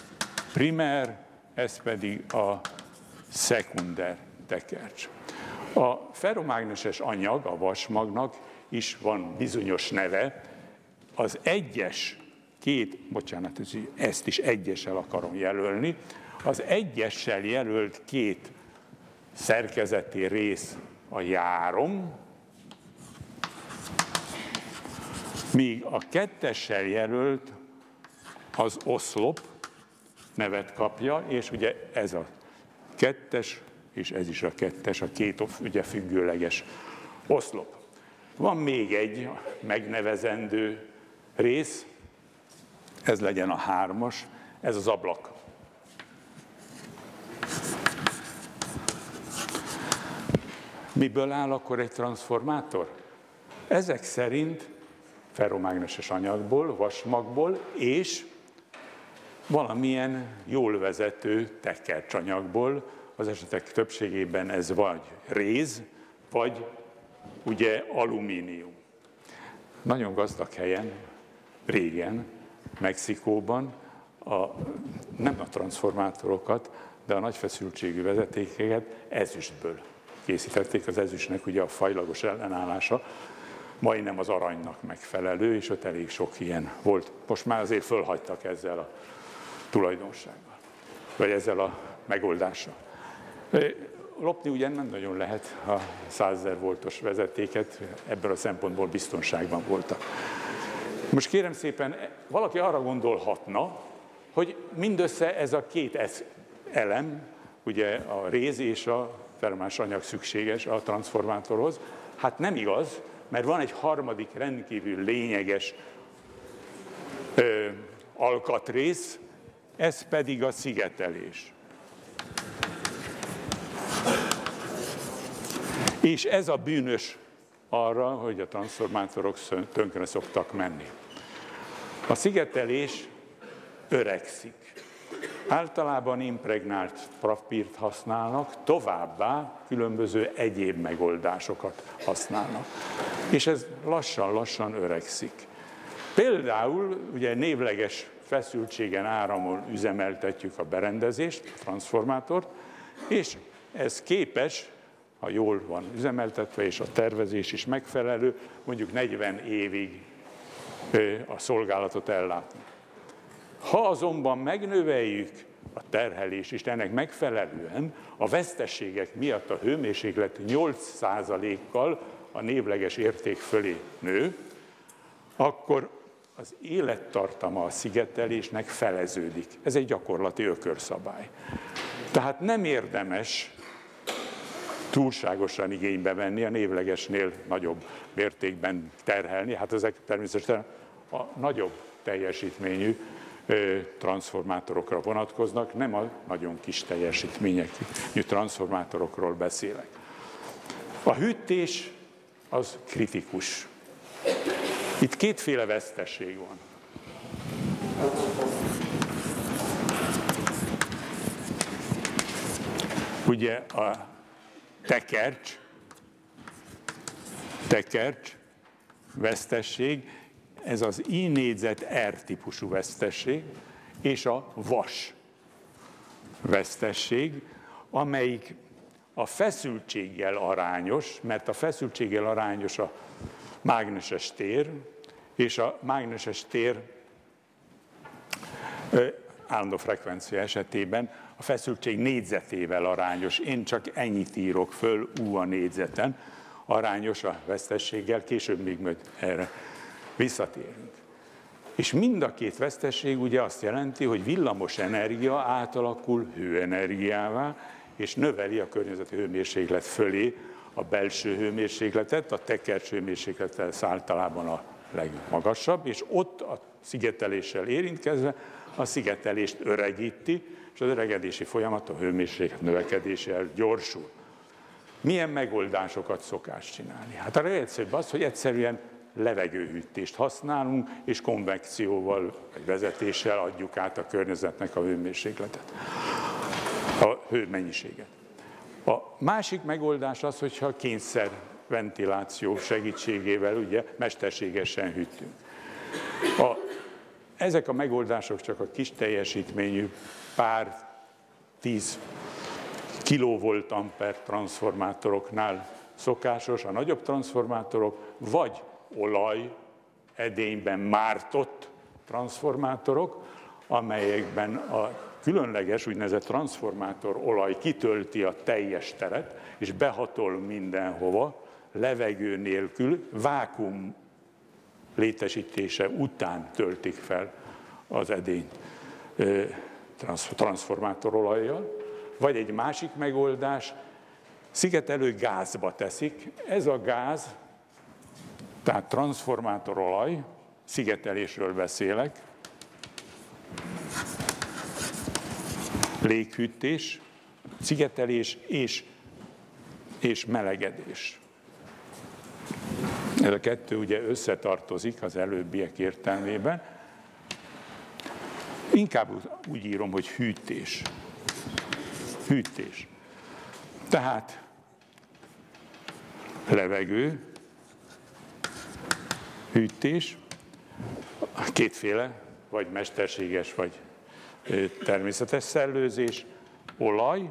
Speaker 1: primer, ez pedig a szekunder tekercs. A ferromágneses anyag, a vasmagnak is van bizonyos neve. Az egyes bocsánat, ezt is egyessel akarom jelölni, az egyessel jelölt két szerkezeti rész a járom, míg a kettessel jelölt az oszlop nevet kapja, és ugye ez a kettes, és ez is a kettes, a két ugye függőleges oszlop. Van még egy megnevezendő rész, ez legyen a 3-as, ez az ablak. Miből áll akkor egy transformátor? Ezek szerint ferromágneses anyagból, vasmagból és valamilyen jól vezető tekercsanyagból, az esetek többségében ez vagy réz, vagy ugye alumínium. Nagyon gazdag helyen, régen, Mexikóban nem a transformátorokat, de a nagyfeszültségű vezetékeket ezüstből készítették. Az ezüstnek ugye a fajlagos ellenállása majdnem az aranynak megfelelő, és ott elég sok ilyen volt. Most már azért fölhagytak ezzel a tulajdonsággal, vagy ezzel a megoldással. Lopni ugye nem nagyon lehet a 100 000 voltos vezetéket, ebből a szempontból biztonságban voltak. Most kérem szépen, valaki arra gondolhatna, hogy mindössze ez a két elem, ugye a réz és a ferromágneses anyag szükséges a transformátorhoz. Hát nem igaz, mert van egy harmadik rendkívül lényeges alkatrész, ez pedig a szigetelés. És ez a bűnös arra, hogy a transformátorok tönkre szoktak menni. A szigetelés öregszik. Általában impregnált papírt használnak, továbbá különböző egyéb megoldásokat használnak. És ez lassan-lassan öregszik. Például ugye névleges feszültségen, áramon üzemeltetjük a berendezést, a transformátort, és ez képes, ha jól van üzemeltetve, és a tervezés is megfelelő, mondjuk 40 évig a szolgálatot ellátni. Ha azonban megnöveljük a terhelést, és ennek megfelelően a veszteségek miatt a hőmérséklet 8%-kal a névleges érték fölé nő, akkor az élettartama a szigetelésnek feleződik. Ez egy gyakorlati ökörszabály. Tehát nem érdemes túlságosan igénybe venni, a névlegesnél nagyobb mértékben terhelni. Hát ezek természetesen a nagyobb teljesítményű transformátorokra vonatkoznak, nem a nagyon kis teljesítményű transformátorokról beszélek. A hűtés az kritikus. Itt kétféle veszteség van. Ugye a tekercs vesztesség, ez az I négyzet R típusú vesztesség, és a vas vesztesség, amelyik a feszültséggel arányos, mert a feszültséggel arányos a mágneses tér, és a mágneses tér állandó frekvencia esetében a feszültség négyzetével arányos. Én csak ennyit írok föl U a négyzeten, arányos a vesztességgel, később még majd erre visszatérünk. És mind a két vesztesség ugye azt jelenti, hogy villamos energia átalakul hőenergiává, és növeli a környezeti hőmérséklet fölé a belső hőmérsékletet, a tekercs hőmérséklete általában a legmagasabb, és ott a szigeteléssel érintkezve a szigetelést öregíti, és az öregedési folyamat a hőmérséklet növekedéssel gyorsul. Milyen megoldásokat szokás csinálni? Hát a legegyszerűbb az, hogy egyszerűen levegőhűtést használunk, és konvekcióval, vagy vezetéssel adjuk át a környezetnek a hőmérsékletet, a hőmennyiséget. A másik megoldás az, hogyha kényszerventiláció segítségével ugye mesterségesen hűtünk. Ezek a megoldások csak a kis teljesítményű pár 10 kilovoltamper transformátoroknál szokásos, a nagyobb transformátorok, vagy olaj edényben mártott transformátorok, amelyekben a különleges úgynevezett transformátor olaj kitölti a teljes teret, és behatol mindenhova, levegő nélkül, vákuum létesítése után töltik fel az edényt transformátorolajjal. Vagy egy másik megoldás, szigetelő gázba teszik. Ez a gáz, tehát transformátorolaj, szigetelésről beszélek, léghűtés, szigetelés és melegedés. Ez a kettő ugye összetartozik az előbbiek értelmében. Inkább úgy írom, hogy hűtés. Hűtés. Tehát levegő, hűtés, kétféle, vagy mesterséges, vagy természetes szellőzés, olaj,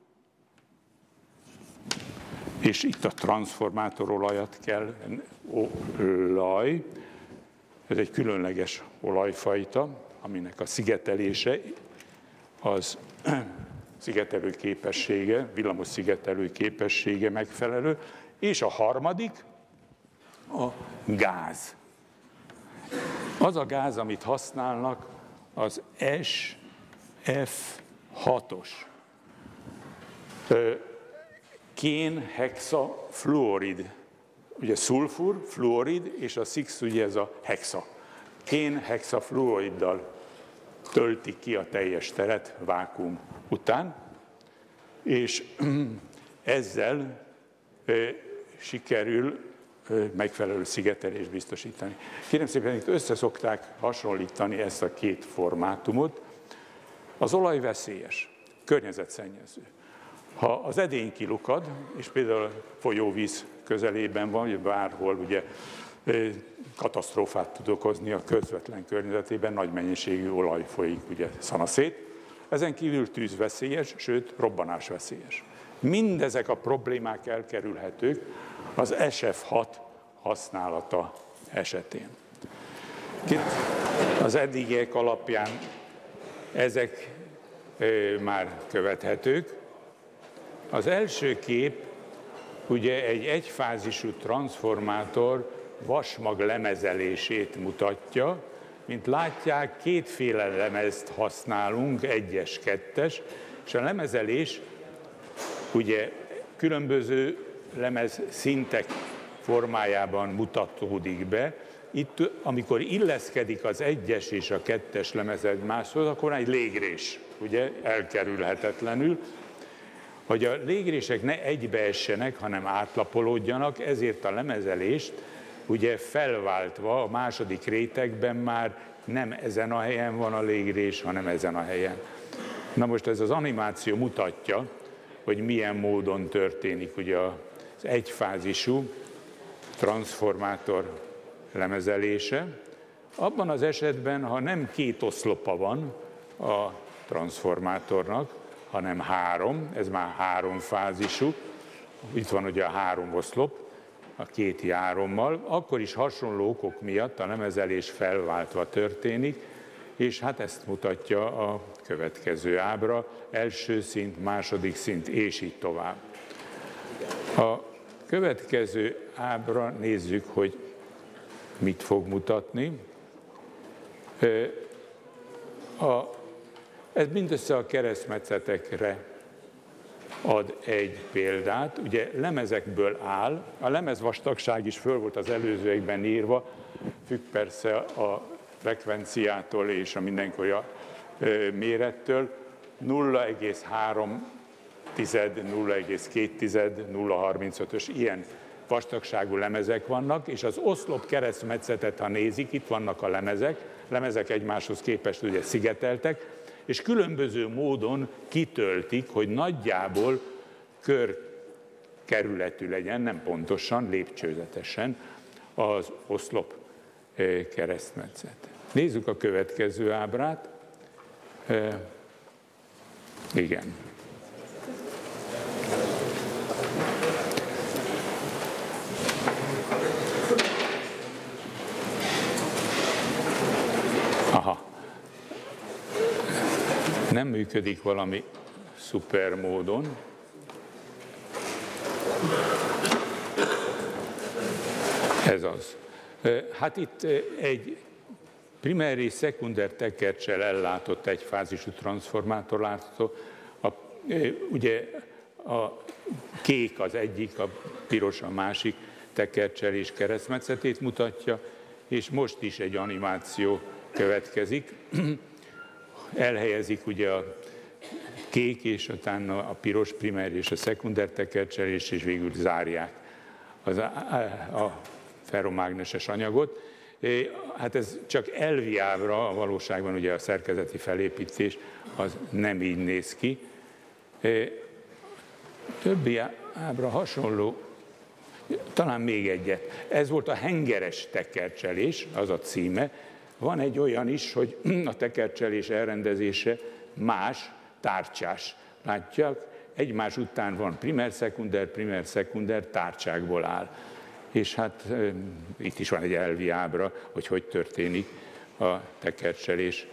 Speaker 1: és itt a transformátorolajat kell, olaj, ez egy különleges olajfajta, aminek a szigetelése az szigetelő képessége, villamos szigetelő képessége megfelelő, és a harmadik a gáz. Az a gáz, amit használnak, az SF6-os. Kén-hexafluorid. Ugye szulfur, fluorid, és a 6 ugye ez a hexa. Kén-hexafluoriddal töltik ki a teljes teret vákuum után, és ezzel sikerül megfelelő szigetelést biztosítani. Kérem szépen, itt összeszokták hasonlítani ezt a két formátumot. Az olaj veszélyes, környezetszennyező. Ha az edény kilukad, és például folyóvíz közelében van, vagy bárhol ugye katasztrófát tud okozni a közvetlen környezetében, nagy mennyiségű olaj folyik ugye szanaszét. Ezen kívül tűzveszélyes, sőt robbanásveszélyes. Mindezek a problémák elkerülhetők az SF6 használata esetén. Az eddigiek alapján ezek már követhetők. Az első kép ugye egy egyfázisú transformátor vasmag lemezelését mutatja. Mint látják, kétféle lemezt használunk, 1-es, 2-es, és a lemezelés ugye különböző lemez szintek formájában mutatódik be. Itt, amikor illeszkedik az 1-es és a 2-es lemez egymáshoz, akkor egy légrés, ugye, elkerülhetetlenül. Hogy a légrések ne egybeessenek, hanem átlapolódjanak, ezért a lemezelést ugye felváltva a második rétegben már nem ezen a helyen van a légrés, hanem ezen a helyen. Na most ez az animáció mutatja, hogy milyen módon történik ugye az egyfázisú transformátor lemezelése. Abban az esetben, ha nem 2 oszlopa van a transformátornak, hanem 3, ez már 3 fázisú, itt van ugye a 3 oszlop, a 2 járommal, akkor is hasonló okok miatt a lemezelés felváltva történik, és hát ezt mutatja a következő ábra, első szint, második szint, és így tovább. A következő ábra nézzük, hogy mit fog mutatni. Ez mindössze a keresztmetszetekre ad egy példát. Ugye lemezekből áll, a lemezvastagság is föl volt az előzőekben írva, függ persze a frekvenciától és a mindenkori mérettől, 0,3, 0,2, 0,35-ös ilyen vastagságú lemezek vannak, és az oszlop keresztmetszetet, ha nézik, itt vannak a lemezek egymáshoz képest ugye szigeteltek, és különböző módon kitöltik, hogy nagyjából körkerületű legyen, nem pontosan, lépcsőzetesen az oszlop keresztmetszet. Nézzük a következő ábrát. Igen. nem működik valami szuper módon. Ez az. Hát itt egy primer és szekunder tekerccsel ellátott egyfázisú transformátor látható. Ugye a kék az egyik, a piros a másik tekerccsel és keresztmetszetét mutatja, és most is egy animáció következik. Elhelyezik ugye a kék és utána a piros primer és a szekunder tekerccsel, és végül zárják a ferromágneses anyagot. Hát ez csak elvi ábra, a valóságban ugye a szerkezeti felépítés az nem így néz ki. Többi ábra hasonló, talán még egyet. Ez volt a hengeres tekercselés, az a címe. Van egy olyan is, hogy a tekercselés elrendezése más, tárcsás. Látják? Egymás után van primer, szekunder, tárcsákból áll. És hát itt is van egy elvi ábra, hogy történik a tekercselés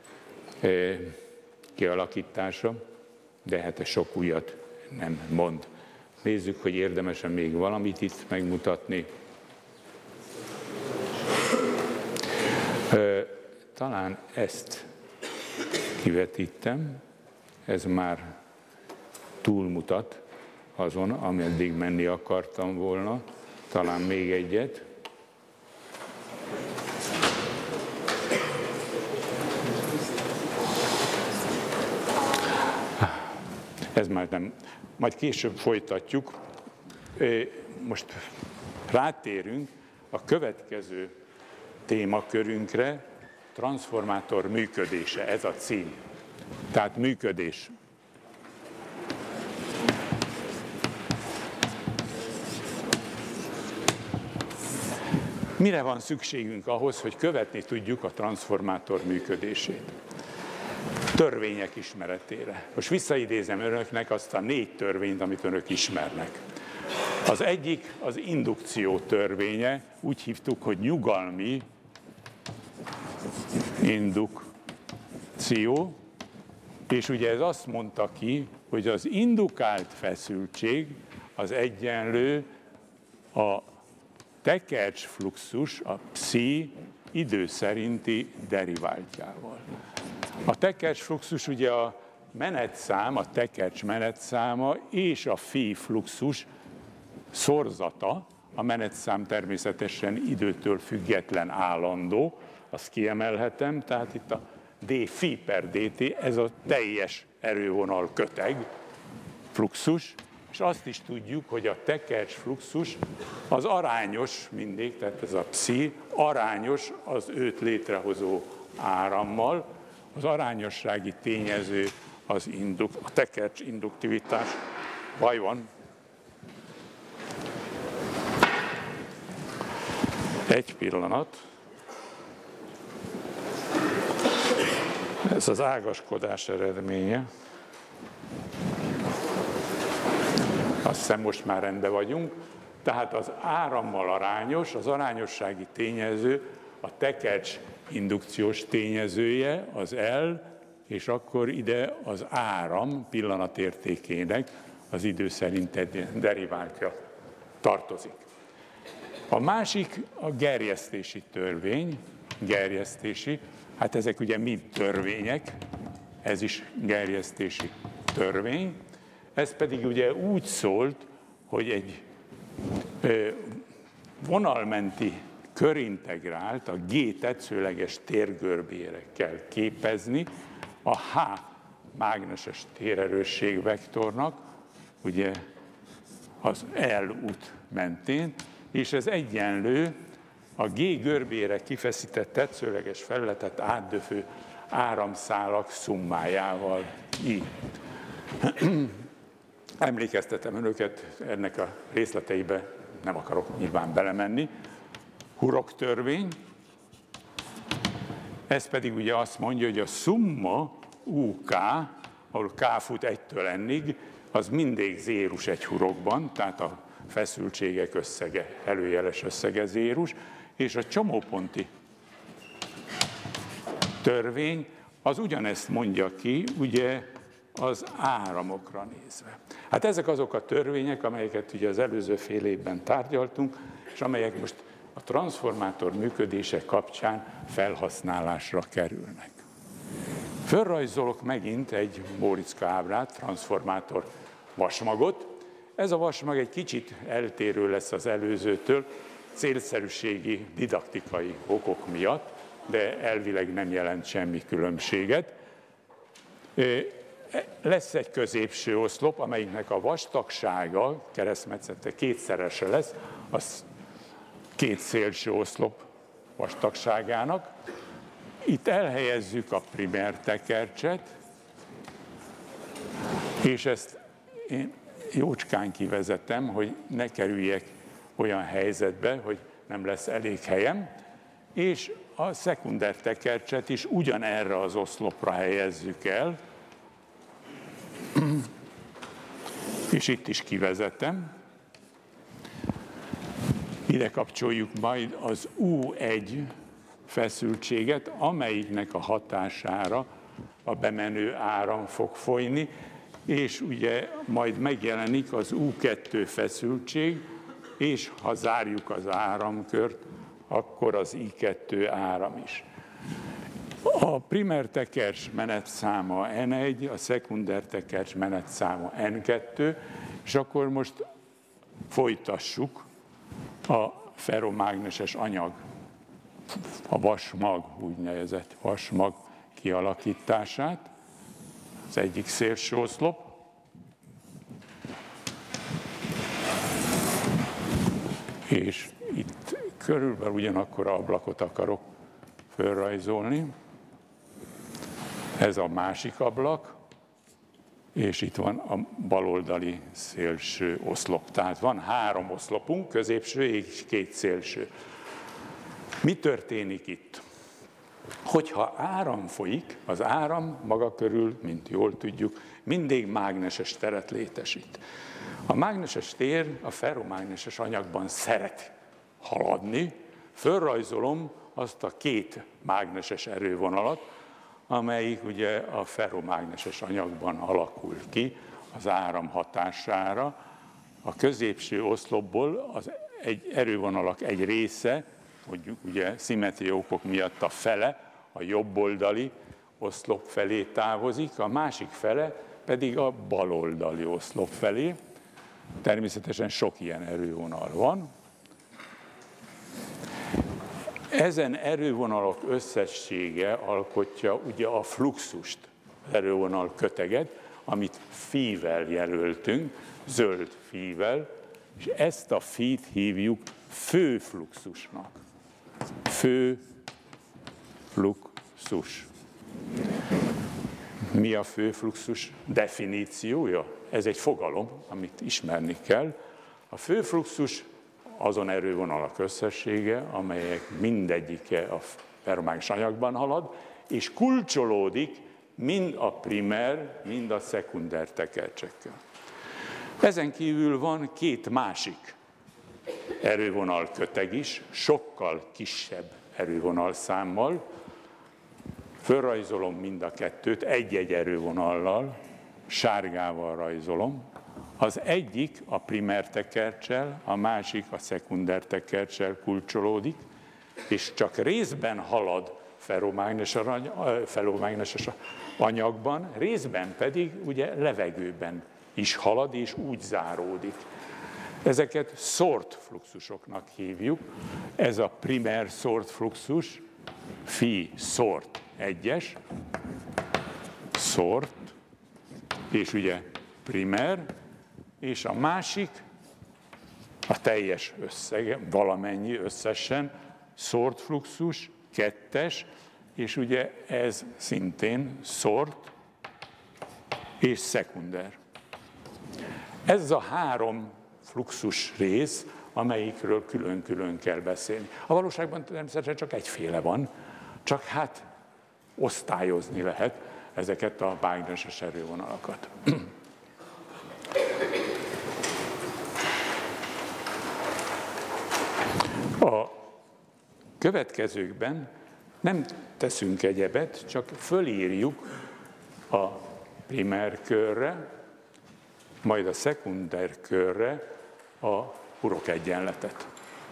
Speaker 1: kialakítása, de hát ez sok újat nem mond. Nézzük, hogy érdemesen még valamit itt megmutatni. Talán ezt kivetítem, ez már túlmutat azon, ameddig menni akartam volna. Talán még egyet. Ez már nem. Majd később folytatjuk. Most rátérünk a következő témakörünkre, transformátor működése, ez a cím. Tehát működés. Mire van szükségünk ahhoz, hogy követni tudjuk a transformátor működését? Törvények ismeretére. Most visszaidézem önöknek azt a 4 törvényt, amit önök ismernek. Az egyik az indukció törvénye, úgy hívtuk, hogy nyugalmi indukció, és ugye ez azt mondta ki, hogy az indukált feszültség az egyenlő a tekercsfluxus, a psi idő szerinti deriváltjával. A tekercsfluxus ugye a menetszám, a tekercs menetszáma és a phi fluxus szorzata, a menetszám természetesen időtől független állandó, azt kiemelhetem, tehát itt a d phi per dt, ez a teljes erővonal köteg fluxus, és azt is tudjuk, hogy a tekercs fluxus az arányos mindig, tehát ez a psi arányos az őt létrehozó árammal, az arányossági tényező az a tekercs induktivitás. Baj van. Egy pillanat. Ez az ágaskodás eredménye. Azt hiszem, most már rendben vagyunk. Tehát az árammal arányos, az arányossági tényező, a tekercs indukciós tényezője, az L, és akkor ide az áram pillanatértékének az idő szerint deriváltja tartozik. A másik a gerjesztési törvény, hát ezek ugye mind törvények, ez is gerjesztési törvény, ez pedig ugye úgy szólt, hogy egy vonalmenti körintegrált a G tetszőleges térgörbére kell képezni a H mágneses térerősség vektornak, ugye az L út mentén, és ez egyenlő a G görbére kifeszített tetszőleges felületet átdöfő áramszálak szummájával. Így. Emlékeztetem önöket, ennek a részleteibe nem akarok nyilván belemenni. Hurok törvény, ez pedig ugye azt mondja, hogy a szumma UK, ahol K fut 1-től N-ig, az mindig zérus egy hurokban, tehát a feszültségek összege, előjeles összege zérus, és a csomóponti törvény az ugyanezt mondja ki, ugye az áramokra nézve. Hát ezek azok a törvények, amelyeket ugye az előző fél évben tárgyaltunk, és amelyek most a transformátor működése kapcsán felhasználásra kerülnek. Fölrajzolok megint egy Móriczka ábrát, transformátor vasmagot. Ez a vasmag egy kicsit eltérő lesz az előzőtől, célszerűségi, didaktikai okok miatt, de elvileg nem jelent semmi különbséget. Lesz egy középső oszlop, amelyiknek a vastagsága, keresztmetszete kétszerese lesz, az két szélső oszlop vastagságának. Itt elhelyezzük a primer tekercset, és ezt én jócskán kivezetem, hogy ne kerüljek olyan helyzetbe, hogy nem lesz elég helyem, és a szekunder tekercset is ugyanerre az oszlopra helyezzük el, és itt is kivezetem. Ide kapcsoljuk majd az U1 feszültséget, amelyiknek a hatására a bemenő áram fog folyni, és ugye majd megjelenik az U2 feszültség, és ha zárjuk az áramkört, akkor az I2 áram is. A primer tekercs menetszáma N1, a szekunder tekercs menetszáma N2, és akkor most folytassuk a ferromágneses anyag, a vasmag, úgynevezett vasmag kialakítását. Az egyik szélső oszlop. És itt körülbelül ugyanakkor ablakot akarok fölrajzolni. Ez a másik ablak, és itt van a baloldali szélső oszlop. Tehát van 3 oszlopunk, középső és 2 szélső. Mi történik itt? Hogyha áram folyik, az áram maga körül, mint jól tudjuk, mindig mágneses teret létesít. A mágneses tér a ferromágneses anyagban szeret haladni. Fölrajzolom azt a 2 mágneses erővonalat, amelyik ugye a ferromágneses anyagban alakul ki az áram hatására. A középső oszlopból egy erővonalak egy része, mondjuk ugye szimmetria okok miatt a fele, a jobboldali oszlop felé távozik, a másik fele pedig a baloldali oszlop felé. Természetesen sok ilyen erővonal van. Ezen erővonalak összessége alkotja ugye a fluxust, az erővonal köteget, amit phi-vel jelöltünk, zöld phi-vel, és ezt a phi-t hívjuk főfluxusnak. Főfluxus. Mi a főfluxus definíciója? Ez egy fogalom, amit ismerni kell. A főfluxus azon erővonalak összessége, amelyek mindegyike a ferromágneses anyagban halad, és kulcsolódik mind a primer, mind a szekunder tekercsekkel. Ezen kívül van 2 másik erővonal köteg is, sokkal kisebb erővonalszámmal. Fölrajzolom mind a 2-t egy-egy erővonallal, sárgával rajzolom. Az egyik a primer tekerccsel, a másik a szekunder tekerccsel kulcsolódik, és csak részben halad ferromágneses anyagban, részben pedig ugye levegőben is halad, és úgy záródik. Ezeket szórt fluxusoknak hívjuk. Ez a primer szórt fluxus, phi szórt 1-es, szórt, és ugye primer, és a másik, a teljes összege, valamennyi összesen, szórt fluxus, 2-es, és ugye ez szintén szórt és szekunder. Ez a 3 fluxus rész, amelyikről külön-külön kell beszélni. A valóságban természetesen csak egyféle van, csak hát osztályozni lehet ezeket a mágneses erővonalakat. A következőkben nem teszünk egyebet, csak fölírjuk a primer körre, majd a szekunder körre a Hurok egyenletet.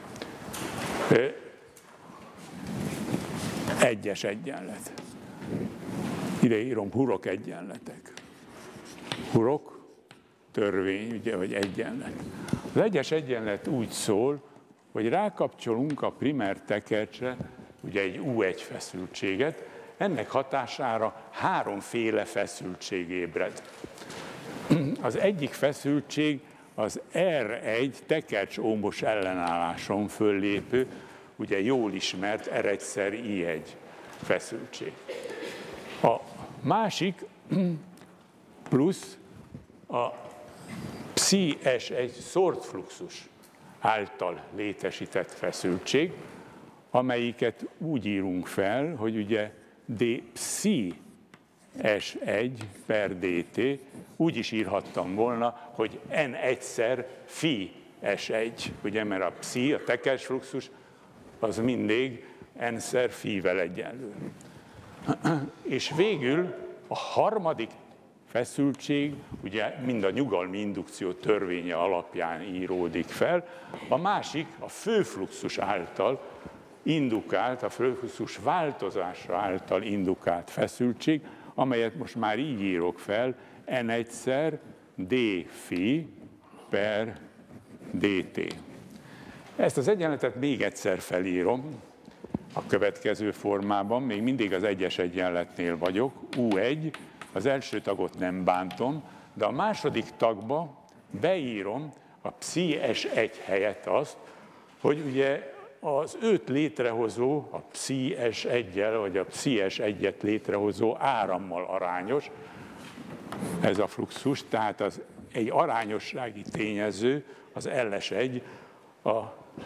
Speaker 1: Egyes egyenlet. Ide írom Hurok egyenletek. Hurok, törvény, ugye, vagy egyenlet. Az egyes egyenlet úgy szól, hogy rákapcsolunk a primer tekercsre ugye egy U1 feszültséget, ennek hatására háromféle feszültség ébred. Az egyik feszültség az R1 tekercs-ohmos ellenálláson föllépő, ugye jól ismert R1/I1 feszültség. A másik plusz a Psi-S1 szórt fluxus által létesített feszültség, amelyiket úgy írunk fel, hogy ugye d psi S1 per dt, úgy is írhattam volna, hogy n egyszer phi S1, ugye, mert a psi, a tekercsfluxus, az mindig n-szer phi-vel egyenlő. És végül a harmadik feszültség, ugye mind a nyugalmi indukció törvénye alapján íródik fel, a másik a főfluxus által indukált, a főfluxus változása által indukált feszültség, amelyet most már így írok fel, n egyszer d phi per dt. Ezt az egyenletet még egyszer felírom a következő formában, még mindig az egyes egyenletnél vagyok, U1, az első tagot nem bántom, de a második tagba beírom a Psi-S1 helyett azt, hogy ugye az őt létrehozó, a Psi-S1-jel, vagy a Psi-S1-et létrehozó árammal arányos, ez a fluxus, tehát az egy arányossági tényező, az LS1, a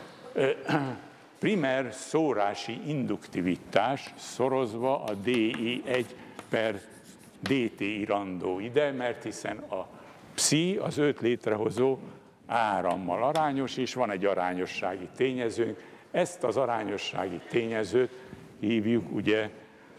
Speaker 1: primer szórási induktivitás szorozva a DI1 per dt irandó ide, mert hiszen a psi az őt létrehozó árammal arányos, és van egy arányossági tényezőnk. Ezt az arányossági tényezőt hívjuk ugye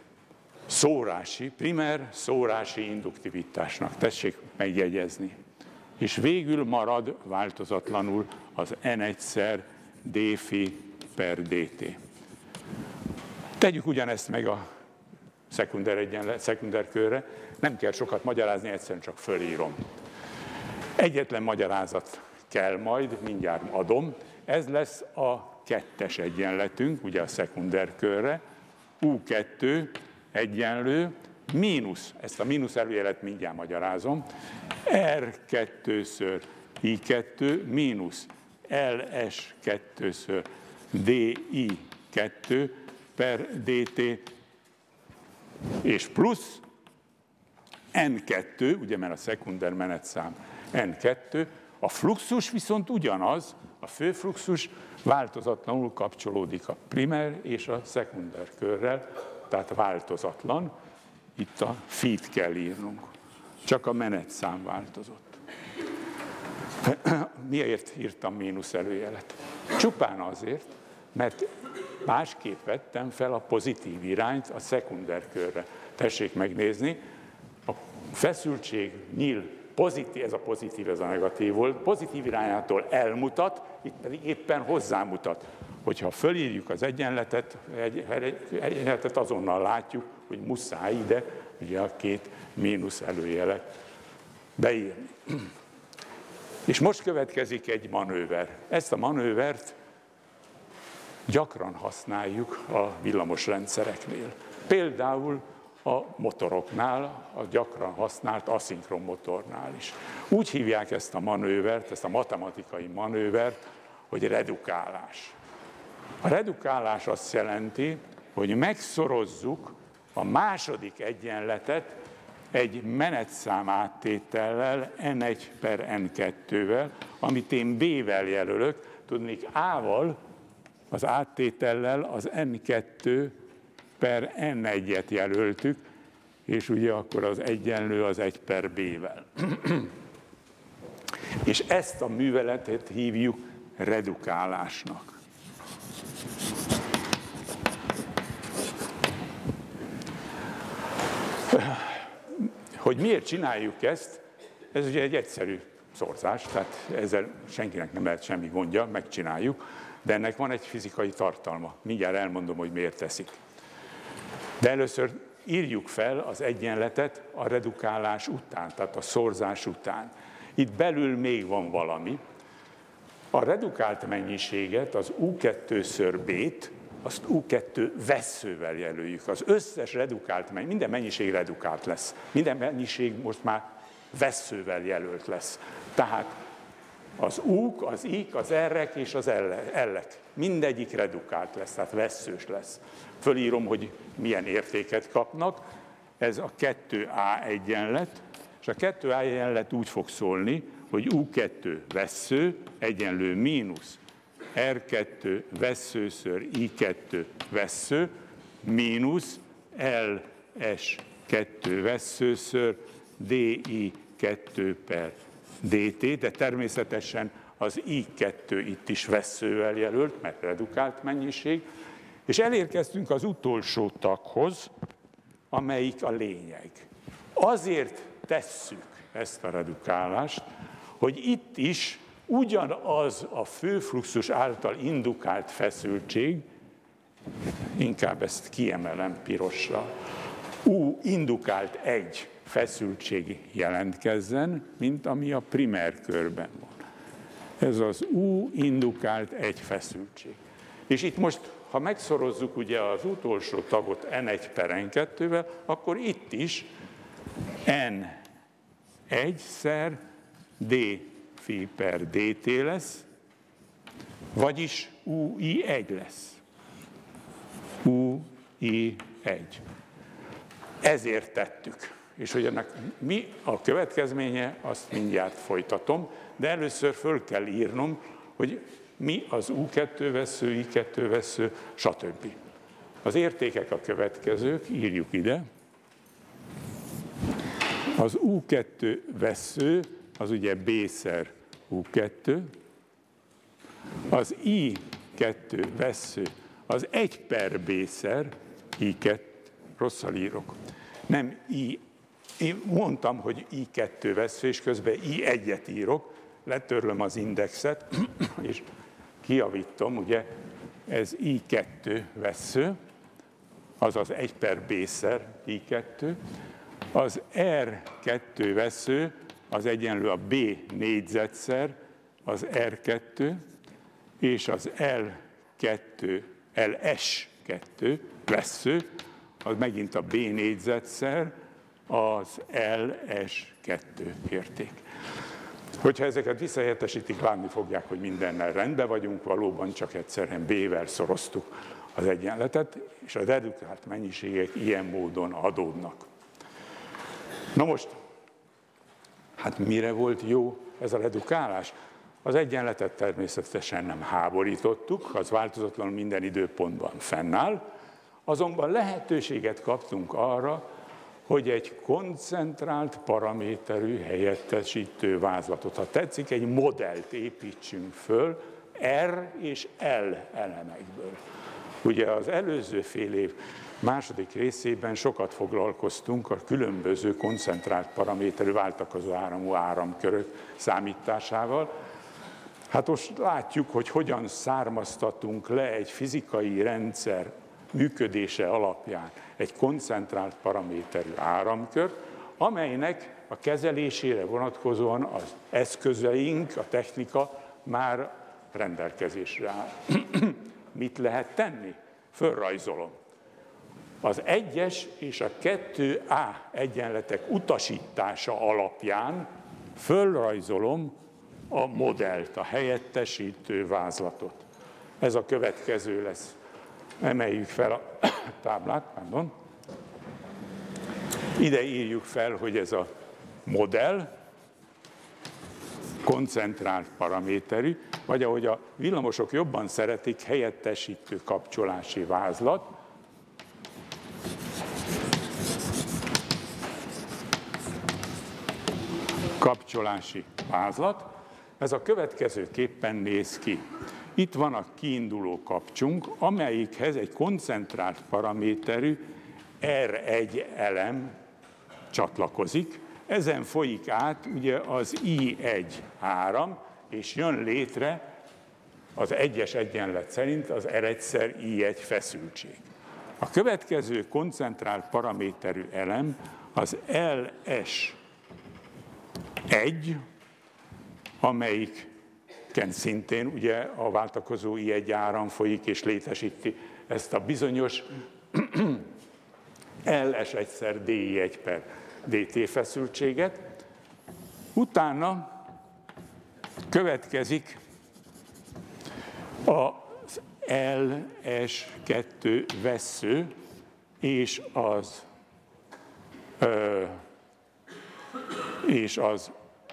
Speaker 1: primer szórási induktivitásnak. Tessék megjegyezni. És végül marad változatlanul az n egyszer d phi per dt. Tegyük ugyanezt meg a szekunder körre, nem kell sokat magyarázni, egyszerűen csak fölírom. Egyetlen magyarázat kell majd, mindjárt adom, ez lesz a kettes egyenletünk, ugye a szekunder körre, U2 egyenlő, mínusz, ezt a mínusz előjelet mindjárt magyarázom, R2-ször I2 mínusz LS2-ször DI2 per dt, és plusz N2, ugye mert a szekunder menetszám N2, a fluxus viszont ugyanaz, a főfluxus változatlanul kapcsolódik a primer és a szekunder körrel, tehát változatlan, itt a phi-t kell írnunk, csak a menetszám változott. Miért írtam mínusz előjelet? Csupán azért, mert másképp vettem fel a pozitív irányt a szekunder körre. Tessék megnézni, a feszültség nyíl pozitív, ez a pozitív, ez a negatív volt, pozitív irányától elmutat, itt pedig éppen hozzámutat. Hogyha fölírjuk az egyenletet, azonnal látjuk, hogy muszáj ide ugye a két mínusz előjelet beírni. És most következik egy manőver. Ezt a manővert gyakran használjuk a villamosrendszereknél. Például a motoroknál, a gyakran használt aszinkron motornál is. Úgy hívják ezt a manővert, ezt a matematikai manővert, hogy redukálás. A redukálás azt jelenti, hogy megszorozzuk a második egyenletet egy menetszám áttétellel, N1 per N2-vel, amit én B-vel jelölök, tudnék A-val, az áttétellel az N2 per N1-et jelöltük, és ugye akkor az egyenlő az 1 per B-vel. És ezt a műveletet hívjuk redukálásnak. Hogy miért csináljuk ezt? Ez ugye egy egyszerű szorzás, tehát ezzel senkinek nem lehet semmi gondja, megcsináljuk, de ennek van egy fizikai tartalma. Mindjárt elmondom, hogy miért teszik. De először írjuk fel az egyenletet a redukálás után, tehát a szorzás után. Itt belül még van valami. A redukált mennyiséget, az U2 B-t, azt U2 vesszővel jelöljük. Az összes redukált mennyiség, minden mennyiség redukált lesz. Minden mennyiség most már vesszővel jelölt lesz. Tehát az U-k, az I-k, az R-ek és az L-ek, mindegyik redukált lesz, tehát vesszős lesz. Fölírom, hogy milyen értéket kapnak. Ez a 2A egyenlet, és a 2A egyenlet úgy fog szólni, hogy U2 vessző egyenlő mínusz R2 vesszőször I2 vessző mínusz LS2 vesszőször DI2 per DT, de természetesen az I2 itt is vesszővel jelölt, mert redukált mennyiség, és elérkeztünk az utolsó taghoz, amelyik a lényeg. Azért tesszük ezt a redukálást, hogy itt is ugyanaz a főfluxus által indukált feszültség, inkább ezt kiemelem pirosra, U indukált egy feszültség jelentkezzen, mint ami a primer körben van. Ez az U indukált egy feszültség. És itt most, ha megszorozzuk ugye az utolsó tagot N1 per N2-vel, akkor itt is N1-szer D phi per dt lesz, vagyis UI1 lesz. UI1. Ezért tettük. És hogy ennek mi a következménye, azt mindjárt folytatom, de először föl kell írnom, hogy mi az U2 vessző, I2 vessző, stb. Az értékek a következők, írjuk ide. Az U2 vessző, az ugye B-szer U2, az I2 vessző, az 1 per B-szer I2, rosszal írok. Nem én mondtam, hogy I2 vessző, és közben I1-et írok, letörlöm az indexet, és kijavítom, ugye, ez I2 vessző, azaz 1 per B-szer I2, az R2 vessző, az egyenlő a B négyzetszer, az R2, és az L2, LS2 vessző, az megint a B négyzetszer, az LS2 érték. Hogyha ezeket visszahelyettesítik, látni fogják, hogy mindennel rendben vagyunk, valóban csak egyszerűen B-vel szoroztuk az egyenletet, és a redukált mennyiségek ilyen módon adódnak. Na most, hát mire volt jó ez a redukálás? Az egyenletet természetesen nem háborítottuk, az változatlanul minden időpontban fennáll, azonban lehetőséget kaptunk arra, hogy egy koncentrált paraméterű helyettesítő vázlatot, ha tetszik, egy modellt építsünk föl R és L elemekből. Ugye az előző fél év második részében sokat foglalkoztunk a különböző koncentrált paraméterű váltakozó áramú áramkörök számításával. Hát most látjuk, hogy hogyan származtatunk le egy fizikai rendszer működése alapján egy koncentrált paraméterű áramkört, amelynek a kezelésére vonatkozóan az eszközeink, a technika már rendelkezésre áll. Mit lehet tenni? Fölrajzolom. Az 1-es és a 2A egyenletek utasítása alapján fölrajzolom a modellt, a helyettesítő vázlatot. Ez a következő lesz. Emeljük fel a táblát, pardon. Ide írjuk fel, hogy ez a modell koncentrált paraméterű, vagy ahogy a villamosok jobban szeretik, helyettesítő kapcsolási vázlat. Kapcsolási vázlat. Ez a következőképpen néz ki. Itt van a kiinduló kapcsunk, amelyikhez egy koncentrált paraméterű R1 elem csatlakozik, ezen folyik át ugye az I1 áram, és jön létre az egyes egyenlet szerint az R1-szer I1 feszültség. A következő koncentrált paraméterű elem az LS1, amelyiken szintén ugye a váltakozó I1 áram folyik és létesíti ezt a bizonyos LS1-szer DI1 per DT feszültséget. Utána következik az LS2 vessző és az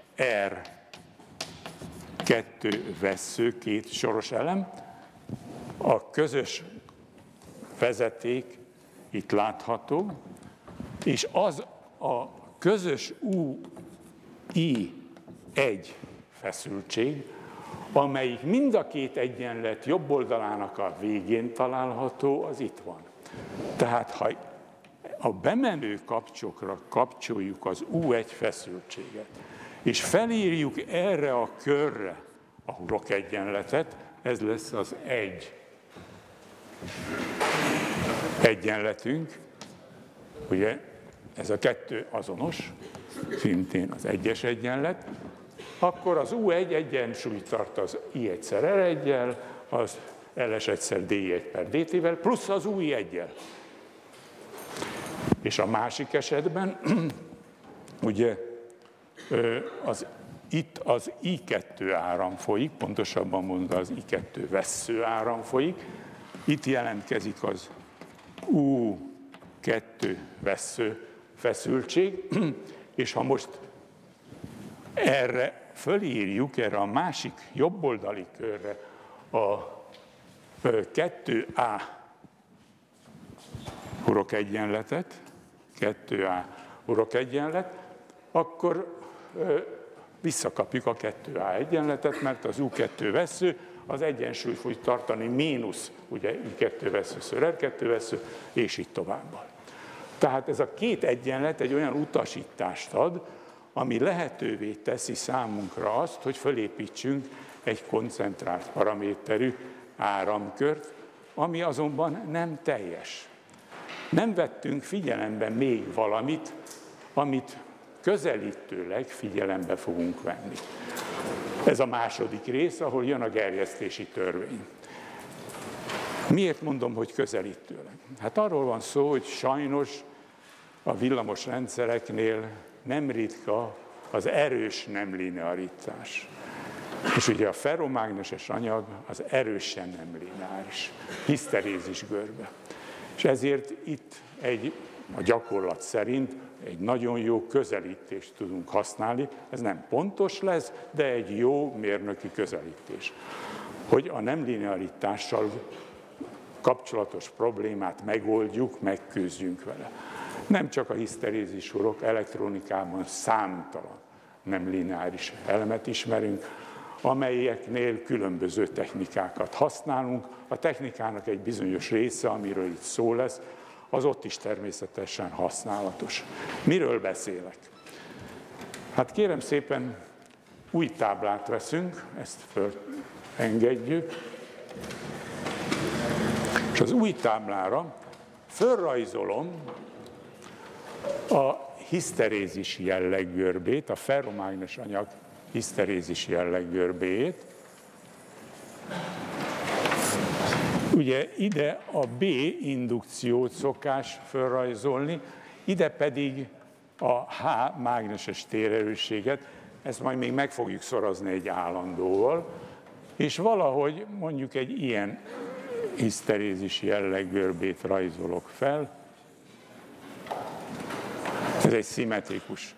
Speaker 1: R2 vessző, két soros elem. A közös vezeték itt látható, és az a közös UI1 feszültség, amelyik mind a két egyenlet jobb oldalának a végén található, az itt van. Tehát ha a bemenő kapcsokra kapcsoljuk az U1 feszültséget, és felírjuk erre a körre a Hurok egyenletet, ez lesz az 1 egyenletünk, ugye ez a kettő azonos, szintén az egyes egyenlet, akkor az U1 egyensúlyt tart az I1-szer R1-jel, az LS1-szer DI1 per DT-vel, plusz az UI1-jel. És a másik esetben, ugye itt az I2 áram folyik, pontosabban mondva az I2 vessző áram folyik, itt jelentkezik az U2 vessző feszültség, és ha most erre fölírjuk, erre a másik jobboldali körre a 2A Hurok egyenletet, 2A Hurok egyenlet, akkor visszakapjuk a 2A egyenletet, mert az U2 vessző az egyensúlyt fog tartani mínusz, ugye I2 vesszőször R2 vessző, és így tovább. Tehát ez a két egyenlet egy olyan utasítást ad, ami lehetővé teszi számunkra azt, hogy fölépítsünk egy koncentrált paraméterű áramkört, ami azonban nem teljes. Nem vettünk figyelembe még valamit, amit közelítőleg figyelembe fogunk venni. Ez a második rész, ahol jön a gerjesztési törvény. Miért mondom, hogy közelítőleg? Hát arról van szó, hogy sajnos a villamos rendszereknél nem ritka az erős nem linearitás. És ugye a ferromágneses anyag az erősen nem lineáris, hiszterézis görbe. És ezért itt a gyakorlat szerint egy nagyon jó közelítést tudunk használni. Ez nem pontos lesz, de egy jó mérnöki közelítés. Hogy a nem linearitással kapcsolatos problémát megoldjuk, megküzdjünk vele. Nem csak a hiszterézis Hurok, elektronikában számtalan nem lineáris elemet ismerünk, amelyeknél különböző technikákat használunk. A technikának egy bizonyos része, amiről itt szó lesz, az ott is természetesen használatos. Miről beszélek? Hát kérem szépen, új táblát veszünk, ezt fölengedjük, és az új táblára fölrajzolom a hiszterézis jelleggörbét, a ferromágnes anyag hiszterézis jelleggörbét. Ugye ide a B indukciót szokás fölrajzolni, ide pedig a H mágneses térerősséget, ezt majd még meg fogjuk szorozni egy állandóval, és valahogy mondjuk egy ilyen hiszterézis jelleggörbét rajzolok fel. Ez egy szimmetrikus,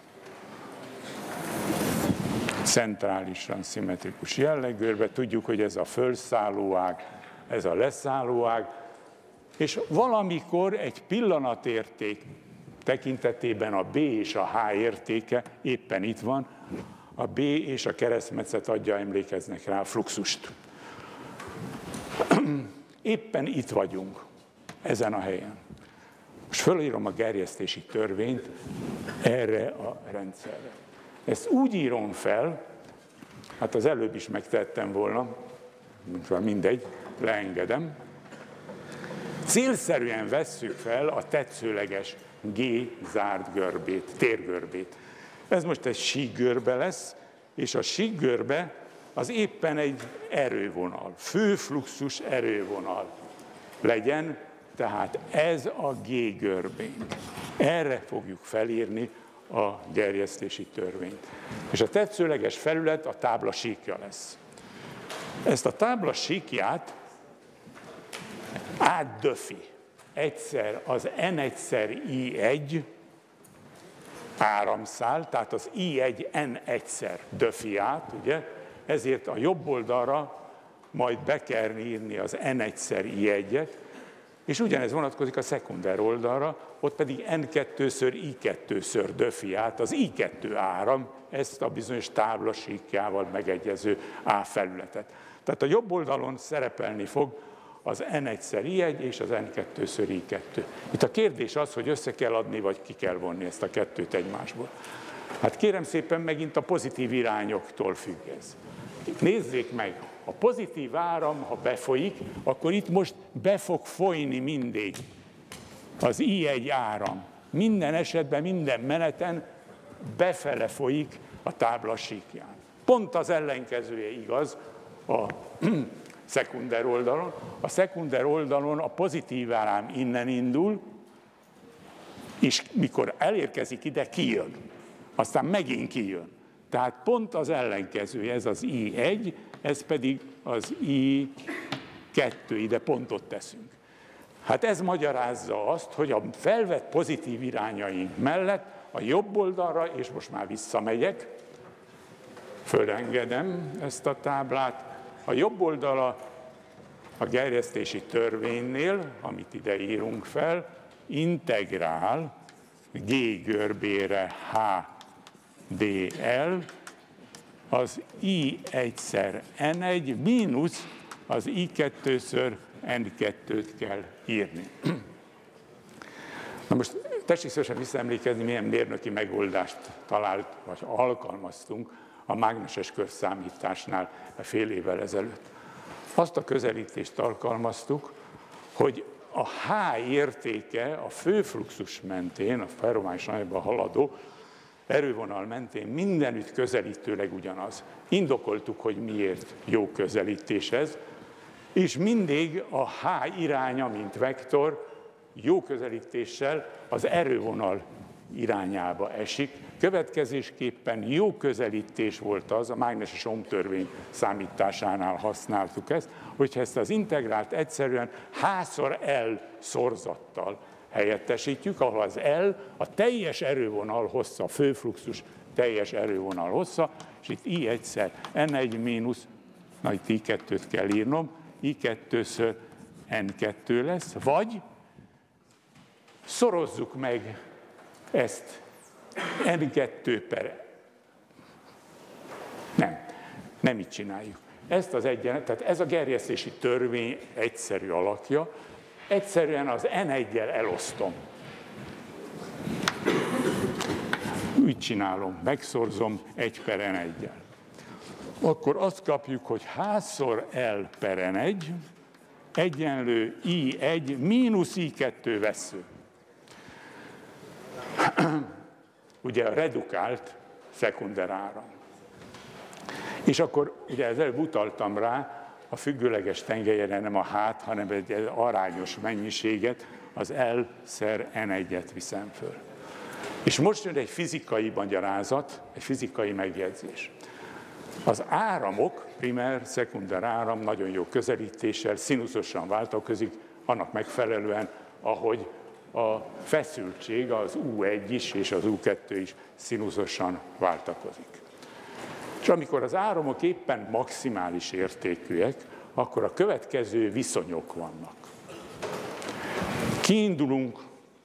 Speaker 1: centrálisan szimmetrikus jelleggörbe. Tudjuk, hogy ez a fölszálló ág, ez a leszálló ág, és valamikor egy pillanatérték tekintetében a B és a H értéke éppen itt van, a B és a keresztmetszet adja, emlékeznek rá, a fluxust. Éppen itt vagyunk, ezen a helyen. Most fölírom a gerjesztési törvényt erre a rendszerre. Ezt úgy írom fel, hát az előbb is megtettem volna, mindegy, leengedem. Célszerűen vesszük fel a tetszőleges G zárt görbét, térgörbét. Ez most egy síkgörbe lesz, és a síkgörbe az éppen egy erővonal, főfluxus erővonal legyen, tehát ez a G görbénk. Erre fogjuk felírni a gerjesztési törvényt. És a tetszőleges felület a tábla síkja lesz. Ezt a tábla síkját átdöfi egyszer az N1 I1 áramszál, tehát az I1 N1 döfi át, ugye? Ezért a jobb oldalra majd be kell írni az N1 I1-et, és ugyanez vonatkozik a szekunder oldalra, ott pedig N2-ször I2-ször döfi át az I2 áram, ezt a bizonyos tábla síkjával megegyező A felületet. Tehát a jobb oldalon szerepelni fog az N1 I1 és az N2-ször I2. Itt a kérdés az, hogy össze kell adni, vagy ki kell vonni ezt a kettőt egymásból. Hát kérem szépen, megint a pozitív irányoktól függ ez. Nézzék meg, a pozitív áram, ha befolyik, akkor itt most be fog folyni mindig az I1 áram. Minden esetben, minden meneten befele folyik a tábla síkján. Pont az ellenkezője igaz a szekunder oldalon. A szekunder oldalon a pozitív áram innen indul, és mikor elérkezik ide, kijön. Aztán megint kijön. Tehát pont az ellenkezője, ez az I1, ez pedig az I2, ide pontot teszünk. Hát ez magyarázza azt, hogy a felvett pozitív irányaink mellett a jobb oldalra, és most már visszamegyek, fölengedem ezt a táblát, a jobb oldala a gerjesztési törvénynél, amit ide írunk fel, integrál G görbére H dl, az I1-szer N1 mínusz az I2-ször N2-t kell írni. Na most tessék szívesen visszaemlékezni, milyen mérnöki megoldást talált, vagy alkalmaztunk a mágneses körszámításnál fél évvel ezelőtt. Azt a közelítést alkalmaztuk, hogy a H értéke a főfluxus mentén, a ferromágneses anyagba haladó erővonal mentén mindenütt közelítőleg ugyanaz. Indokoltuk, hogy miért jó közelítés ez, és mindig a H iránya, mint vektor, jó közelítéssel az erővonal irányába esik. Következésképpen jó közelítés volt az, a mágneses Ohm-törvény számításánál használtuk ezt, hogyha ezt az integrált egyszerűen H-szor L szorzattal helyettesítjük, ahol az L a teljes erővonal hossza, a főfluxus teljes erővonal hossza, és itt I1-szer N1 mínusz, na itt I2-t kell írnom, I2-ször N2 lesz, vagy szorozzuk meg ezt N2 per... Nem így csináljuk. Ezt az egyenet, tehát ez a gerjesztési törvény egyszerű alakja, egyszerűen az N1-jel elosztom. Úgy csinálom, megszorzom 1 per N1-jel. Akkor azt kapjuk, hogy H-szor L per N1 egyenlő I1 mínusz I2 vessző. Ugye a redukált szekunder áram. És akkor ugye előbb utaltam rá, a függőleges tengelyre nem a H-t, hanem egy arányos mennyiséget, az L-szer N1-et viszem föl. És most jön egy fizikai magyarázat, egy fizikai megjegyzés. Az áramok, primer, szekunder áram nagyon jó közelítéssel, színuszosan váltakozik, annak megfelelően, ahogy a feszültség, az U1 is és az U2 is színuszosan váltakozik. És amikor az áramok éppen maximális értékűek, akkor a következő viszonyok vannak. Kiindulunk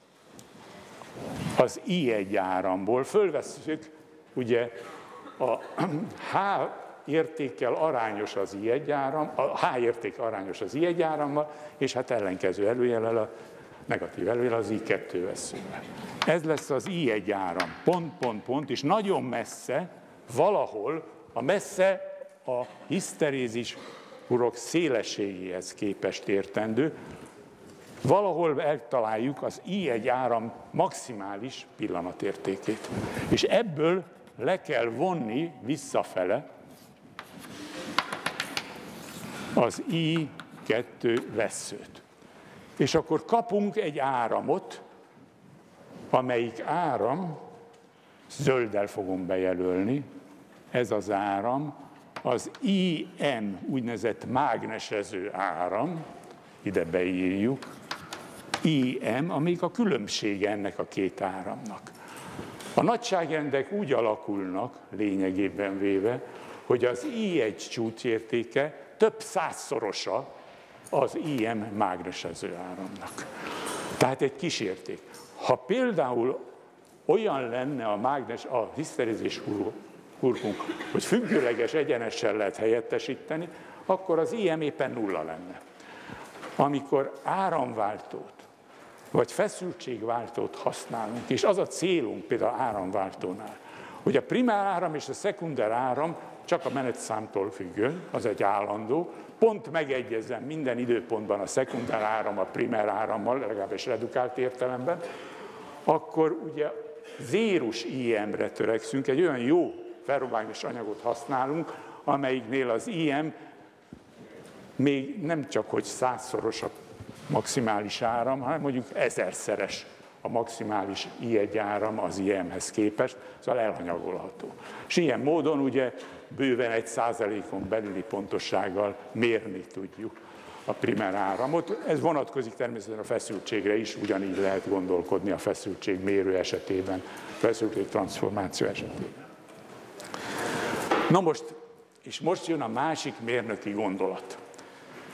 Speaker 1: az I1 áramból, fölvesszük, ugye a H értékkel arányos az I1 áram, a H érték arányos az I1 árammal, és hát ellenkező előjellel negatív előjel az I2 vesszővel. Ez lesz az I1 áram, pont, és nagyon messze, valahol, a hiszterézis hurok szélességéhez képest értendő, valahol eltaláljuk az I1 áram maximális pillanatértékét. És ebből le kell vonni visszafele az I2 vesszőt. És akkor kapunk egy áramot, amelyik áram, zölddel fogom bejelölni, ez az áram, az IM úgynevezett mágnesező áram, ide beírjuk, IM, amelyik a különbsége ennek a két áramnak. A nagyságrendek úgy alakulnak, lényegében véve, hogy az I1 csúcsértéke több százszorosa az IM mágnesező áramnak. Tehát egy kísérték. Ha például olyan lenne a hiszterézis hurkunk, hogy függőleges egyenessel lehet helyettesíteni, akkor az IM éppen nulla lenne. Amikor áramváltót, vagy feszültségváltót használunk, és az a célunk például áramváltónál, hogy a primár áram és a szekunder áram csak a menetszámtól függő, az egy állandó, pont megegyezzen minden időpontban a szekunder áram a primár árammal, legalábbis redukált értelemben, akkor ugye zérus IM-re törekszünk, egy olyan jó ferromágnes anyagot használunk, amelyiknél az IM még nem csak hogy 100-szoros a maximális áram, hanem mondjuk 1000-szeres a maximális I1 áram az IM-hez képest, szóval elhanyagolható. És ilyen módon ugye bőven 1%-on belüli pontossággal mérni tudjuk a primer áramot. Ez vonatkozik természetesen a feszültségre is, ugyanígy lehet gondolkodni a feszültségmérő esetében, feszültségtranszformáció esetében. Na most jön a másik mérnöki gondolat.